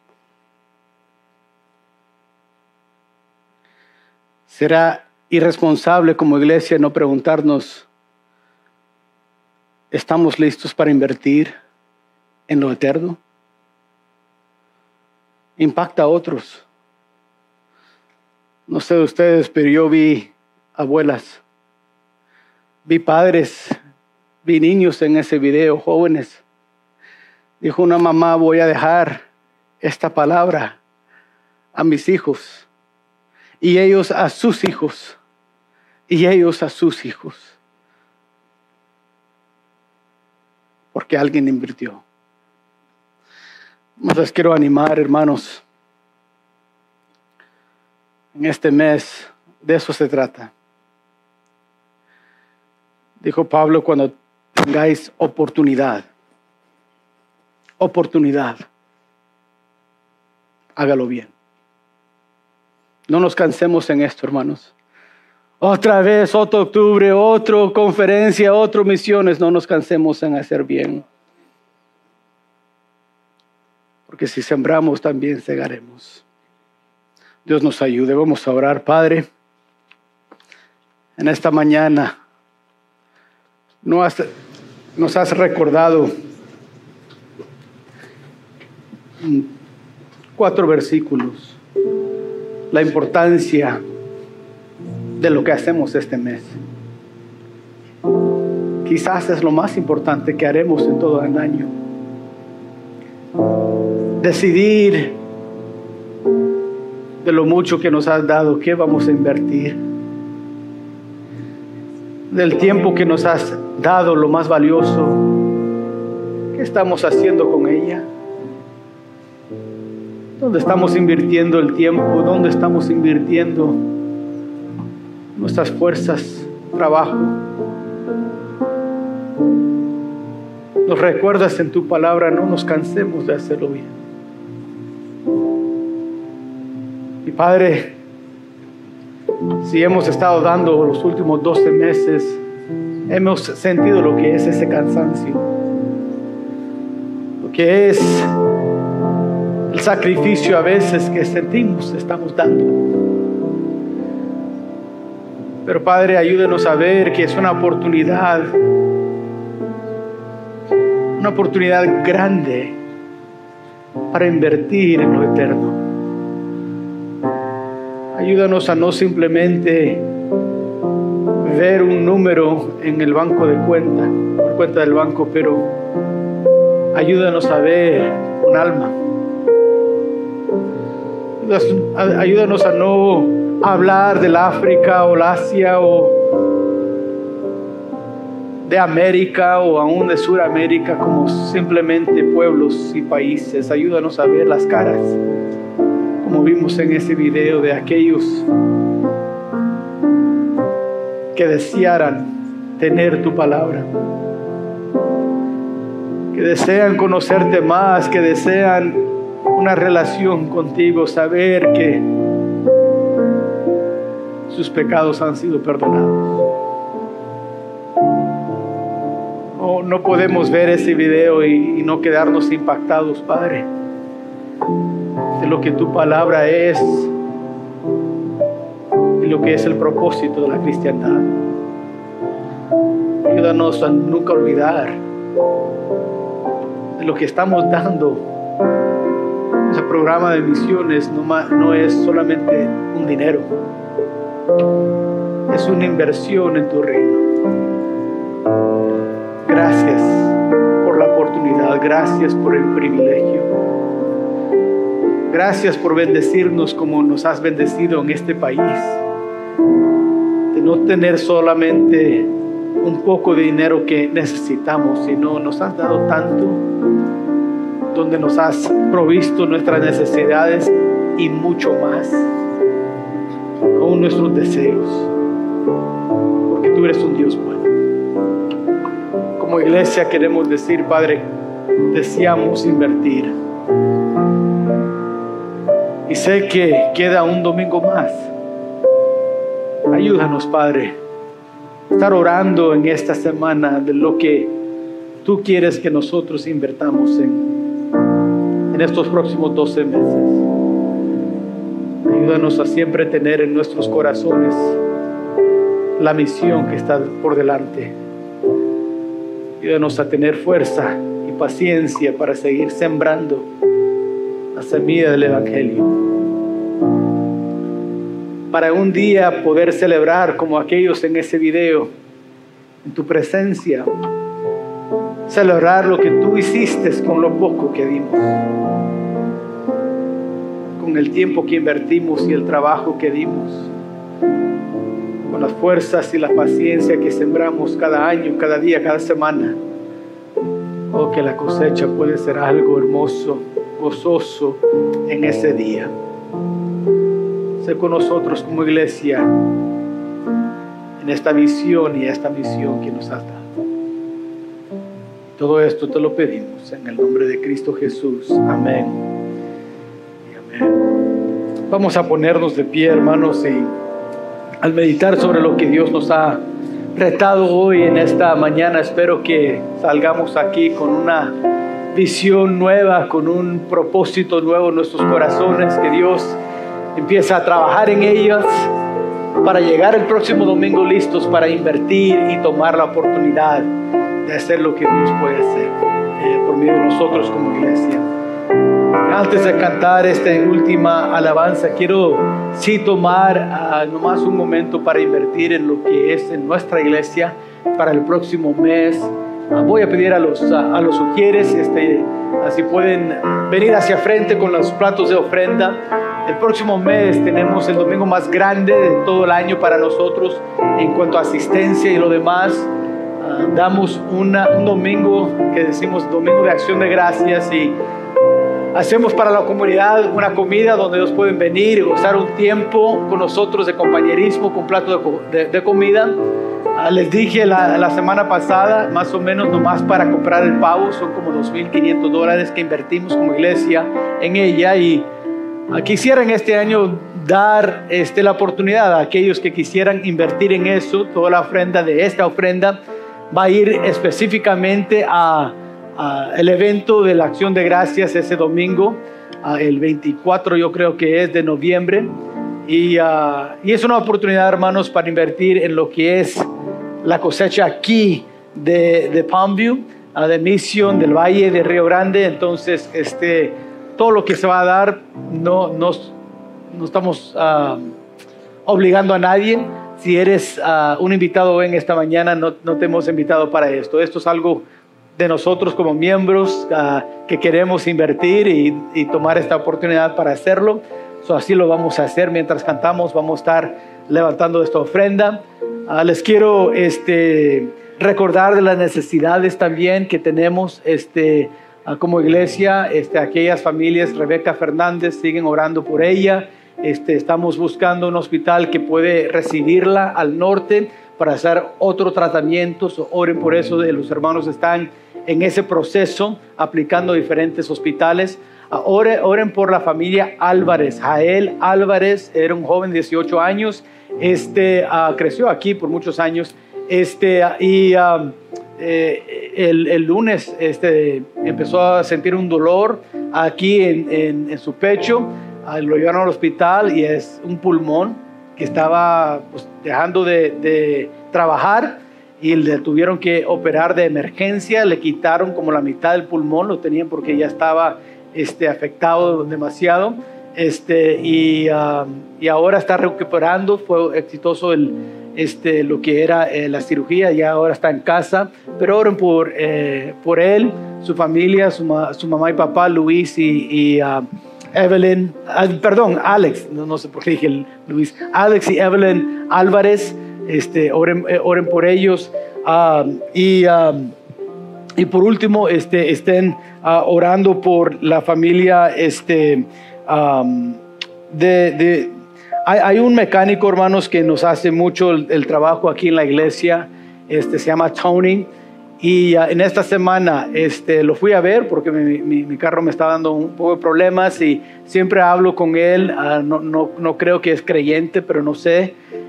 Será irresponsable como iglesia no preguntarnos, ¿estamos listos para invertir en lo eterno? Impacta a otros. No sé de ustedes, pero yo vi abuelas, vi padres, vi niños en ese video, jóvenes. Dijo una mamá, voy a dejar esta palabra a mis hijos, y ellos a sus hijos, y ellos a sus hijos. Porque alguien invirtió. Les quiero animar, hermanos. En este mes, de eso se trata. Dijo Pablo, cuando tengáis oportunidad, hágalo bien. No nos cansemos en esto, hermanos. Otra vez, otro octubre, otra conferencia, otra misiones. No nos cansemos en hacer bien. Porque si sembramos, también segaremos. Dios nos ayude. Vamos a orar, Padre. En esta mañana nos has recordado 4 versículos. La importancia de lo que hacemos este mes. Quizás es lo más importante que haremos en todo el año. Decidir de lo mucho que nos has dado, qué vamos a invertir. Del tiempo que nos has dado, lo más valioso, ¿qué estamos haciendo con ella? ¿Dónde estamos invirtiendo el tiempo? ¿Dónde estamos invirtiendo nuestras fuerzas, trabajo? Nos recuerdas en tu palabra, no nos cansemos de hacerlo bien. Y Padre, si hemos estado dando los últimos 12 meses, hemos sentido lo que es ese cansancio, lo que es el sacrificio a veces que sentimos, estamos dando. Pero Padre, ayúdenos a ver que es una oportunidad grande para invertir en lo eterno. Ayúdanos a no simplemente ver un número en el banco de cuenta, por cuenta del banco, pero ayúdanos a ver un alma. Ayúdanos a no hablar del África o el Asia o de América o aún de Sudamérica como simplemente pueblos y países. Ayúdanos a ver las caras, como vimos en ese video, de aquellos que desearan tener tu palabra, que desean conocerte más, que desean una relación contigo, saber que sus pecados han sido perdonados. no podemos ver ese video y no quedarnos impactados, Padre, de lo que tu palabra es y lo que es el propósito de la cristiandad. Ayúdanos a nunca olvidar de lo que estamos dando. Ese programa de misiones no es solamente un dinero, es una inversión en tu reino. Gracias por la oportunidad, gracias por el privilegio, gracias por bendecirnos como nos has bendecido en este país, de no tener solamente un poco de dinero que necesitamos, sino nos has dado tanto, donde nos has provisto nuestras necesidades y mucho más, con nuestros deseos, porque tú eres un Dios bueno. Como iglesia queremos decir, Padre, deseamos invertir. Y sé que queda un domingo más. Ayúdanos, Padre, a estar orando en esta semana de lo que tú quieres que nosotros invertamos en estos próximos 12 meses. Ayúdanos a siempre tener en nuestros corazones la misión que está por delante. Ayúdanos a tener fuerza y paciencia para seguir sembrando la semilla del Evangelio. Para un día poder celebrar como aquellos en ese video, en tu presencia, celebrar lo que tú hiciste con lo poco que dimos, con el tiempo que invertimos y el trabajo que dimos, con las fuerzas y la paciencia que sembramos cada año, cada día, cada semana. Oh, que la cosecha puede ser algo hermoso, gozoso en ese día. Sé con nosotros como iglesia en esta visión y esta misión que nos has dado. Todo esto te lo pedimos en el nombre de Cristo Jesús. Amén y amén. Vamos a ponernos de pie, hermanos, y al meditar sobre lo que Dios nos ha retado hoy en esta mañana, espero que salgamos aquí con una visión nueva, con un propósito nuevo en nuestros corazones, que Dios empiece a trabajar en ellos para llegar el próximo domingo listos para invertir y tomar la oportunidad de hacer lo que Dios puede hacer por medio de nosotros como iglesia. Antes de cantar esta última alabanza, quiero tomar nomás un momento para invertir en lo que es en nuestra iglesia para el próximo mes. Voy a pedir a los sugieres, si pueden venir hacia frente con los platos de ofrenda. El próximo mes tenemos el domingo más grande de todo el año para nosotros en cuanto a asistencia y lo demás. Damos un domingo que decimos Domingo de Acción de Gracias, y hacemos para la comunidad una comida donde ellos pueden venir y gozar un tiempo con nosotros de compañerismo con plato de comida. Les dije la semana pasada, más o menos nomás para comprar el pavo, son como $2,500 que invertimos como iglesia en ella, y quisieran este año dar la oportunidad a aquellos que quisieran invertir en eso. Toda la ofrenda de esta ofrenda va a ir específicamente a el evento de la Acción de Gracias ese domingo, el 24 yo creo que es de noviembre, y es una oportunidad, hermanos, para invertir en lo que es la cosecha aquí de Palmview, de Mission, del Valle de Río Grande. Entonces todo lo que se va a dar no estamos obligando a nadie. Si eres un invitado en esta mañana, no te hemos invitado para esto. Esto es algo de nosotros como miembros que queremos invertir y tomar esta oportunidad para hacerlo. Así lo vamos a hacer mientras cantamos. Vamos a estar levantando esta ofrenda. Les quiero recordar de las necesidades también que tenemos como iglesia. Aquellas familias, Rebeca Fernández, siguen orando por ella. Estamos buscando un hospital que puede recibirla al norte para hacer otro tratamiento. Oren por eso. Los hermanos están en ese proceso, aplicando diferentes hospitales. Oren por la familia Álvarez. Jael Álvarez era un joven de 18 años. Creció aquí por muchos años. el lunes empezó a sentir un dolor aquí en su pecho. Lo llevaron al hospital y es un pulmón que estaba pues, dejando de trabajar y le tuvieron que operar de emergencia. Le quitaron como la mitad del pulmón, lo tenían porque ya estaba afectado demasiado. Y ahora está recuperando. Fue exitoso lo que era la cirugía, y ahora está en casa. Pero oren por él, su familia, su mamá y papá, Luis y Evelyn, Alex, no sé por qué dije Luis, Alex y Evelyn Álvarez. Oren por ellos. Y por último, estén orando por la familia. Hay un mecánico, hermanos, que nos hace mucho el trabajo aquí en la iglesia. Se llama Tony. Y en esta semana lo fui a ver porque mi carro me está dando un poco de problemas y siempre hablo con él. No creo que es creyente, pero no sé.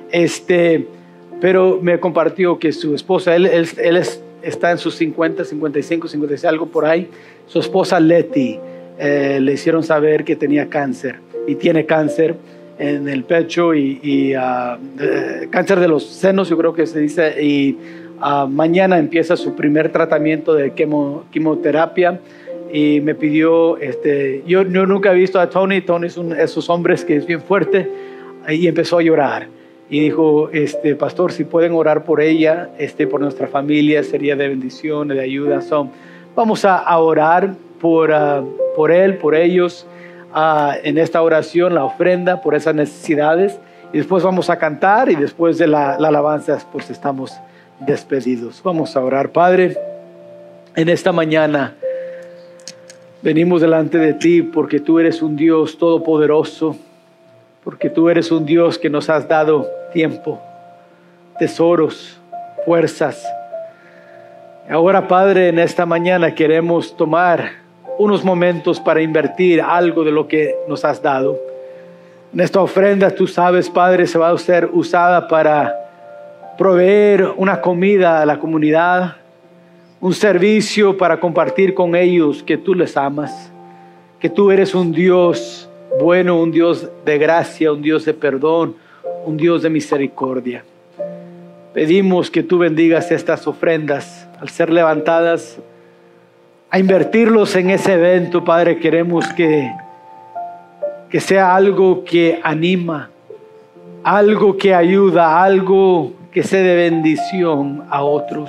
Pero me compartió que su esposa, él está en sus 50, 55, 56, algo por ahí. Su esposa Leti, le hicieron saber que tenía cáncer y tiene cáncer en el pecho y cáncer de los senos, yo creo que se dice, y mañana empieza su primer tratamiento de quimioterapia. Y me pidió, yo nunca he visto a Tony. Tony es uno de esos hombres que es bien fuerte, y empezó a llorar. Y dijo, pastor, si pueden orar por ella, por nuestra familia, sería de bendición, de ayuda. Vamos a orar por él, por ellos, en esta oración, la ofrenda, por esas necesidades. Y después vamos a cantar, y después de la alabanza, pues estamos despedidos. Vamos a orar. Padre, en esta mañana venimos delante de ti porque tú eres un Dios todopoderoso, porque tú eres un Dios que nos has dado tiempo, tesoros, fuerzas. Ahora, Padre, en esta mañana queremos tomar unos momentos para invertir algo de lo que nos has dado. En esta ofrenda, tú sabes, Padre, se va a ser usada para proveer una comida a la comunidad, un servicio para compartir con ellos que tú les amas, que tú eres un Dios bueno, un Dios de gracia, un Dios de perdón, un Dios de misericordia. Pedimos que tú bendigas estas ofrendas al ser levantadas, a invertirlos en ese evento. Padre, queremos que sea algo que anima, algo que ayuda, algo que sea de bendición a otros.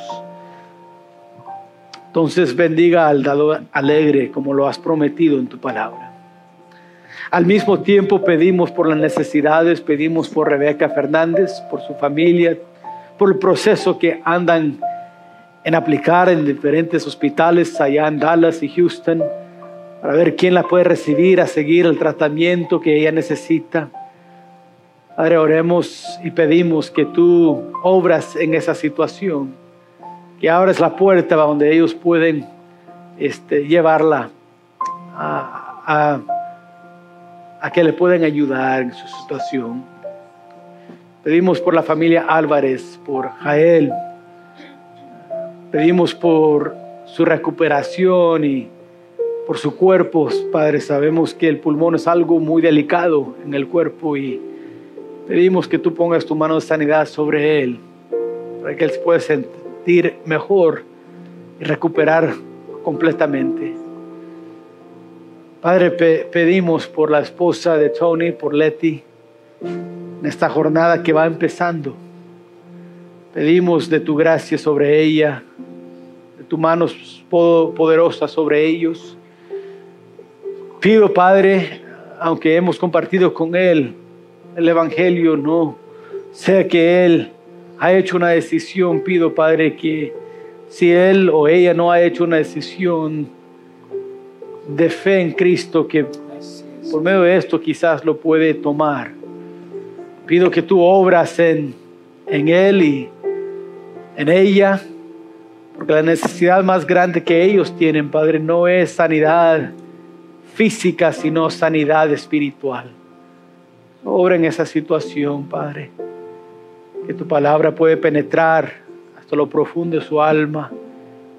Entonces bendiga al dador alegre como lo has prometido en tu palabra. Al mismo tiempo pedimos por las necesidades, pedimos por Rebeca Fernández, por su familia, por el proceso que andan en aplicar en diferentes hospitales allá en Dallas y Houston, para ver quién la puede recibir a seguir el tratamiento que ella necesita. Padre, oremos y pedimos que tú obras en esa situación, que abres la puerta donde ellos pueden llevarla a que le pueden ayudar en su situación. Pedimos por la familia Álvarez, por Jael. Pedimos por su recuperación y por su cuerpo. Padre, sabemos que el pulmón es algo muy delicado en el cuerpo, y pedimos que tú pongas tu mano de sanidad sobre él, para que él se pueda sentir mejor y recuperar completamente. Padre, pedimos por la esposa de Tony, por Leti, en esta jornada que va empezando. Pedimos de tu gracia sobre ella, de tu mano poderosa sobre ellos. Pido, Padre, aunque hemos compartido con él el Evangelio, no sea que él ha hecho una decisión. Pido, Padre, que si él o ella no ha hecho una decisión de fe en Cristo, que por medio de esto quizás lo puede tomar. Pido que tú obras en él y en ella, porque la necesidad más grande que ellos tienen, Padre, no es sanidad física, sino sanidad espiritual. Obra en esa situación, Padre, que tu palabra puede penetrar hasta lo profundo de su alma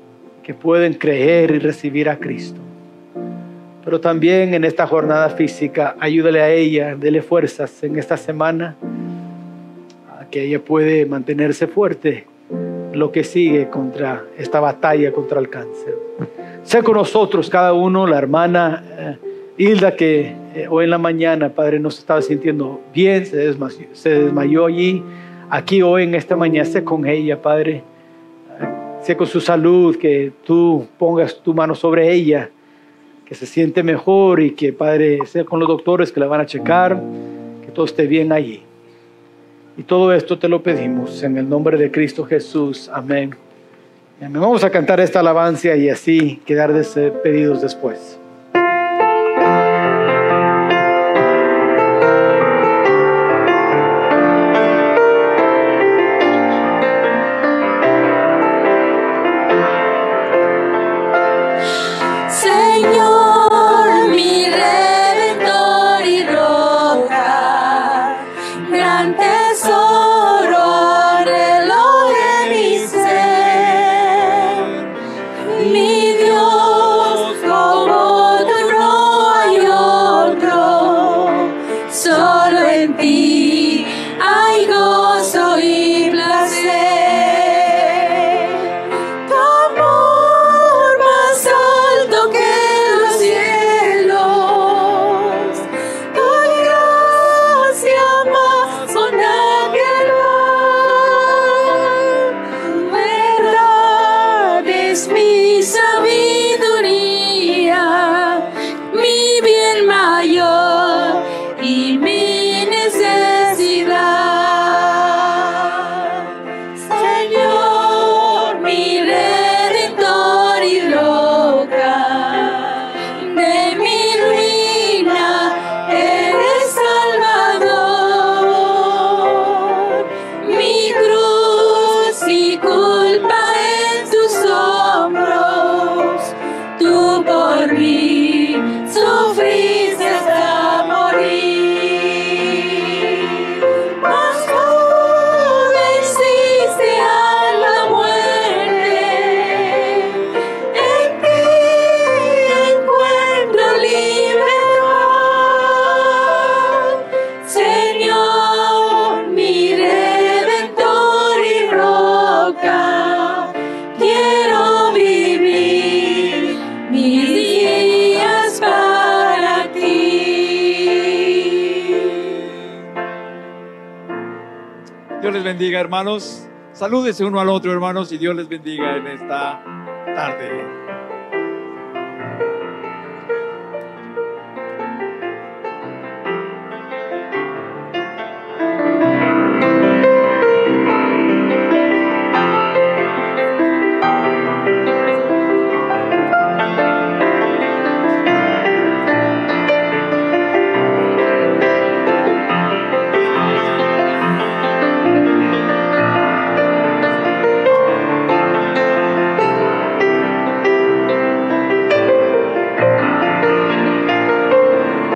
que pueden creer y recibir a Cristo. Pero también en esta jornada física, ayúdale a ella, dele fuerzas en esta semana, a que ella puede mantenerse fuerte en lo que sigue contra esta batalla contra el cáncer. Sé con nosotros cada uno, la hermana Hilda, que hoy en la mañana, Padre, no se estaba sintiendo bien, se desmayó allí. Aquí hoy en esta mañana, sé con ella, Padre. Sé con su salud, que tú pongas tu mano sobre ella, que se siente mejor y que, Padre, sea con los doctores que la van a checar, que todo esté bien allí. Y todo esto te lo pedimos en el nombre de Cristo Jesús. Amén. Amén. Vamos a cantar esta alabanza y así quedar despedidos después. Dios les bendiga, hermanos. Salúdense uno al otro, hermanos, y Dios les bendiga en esta tarde.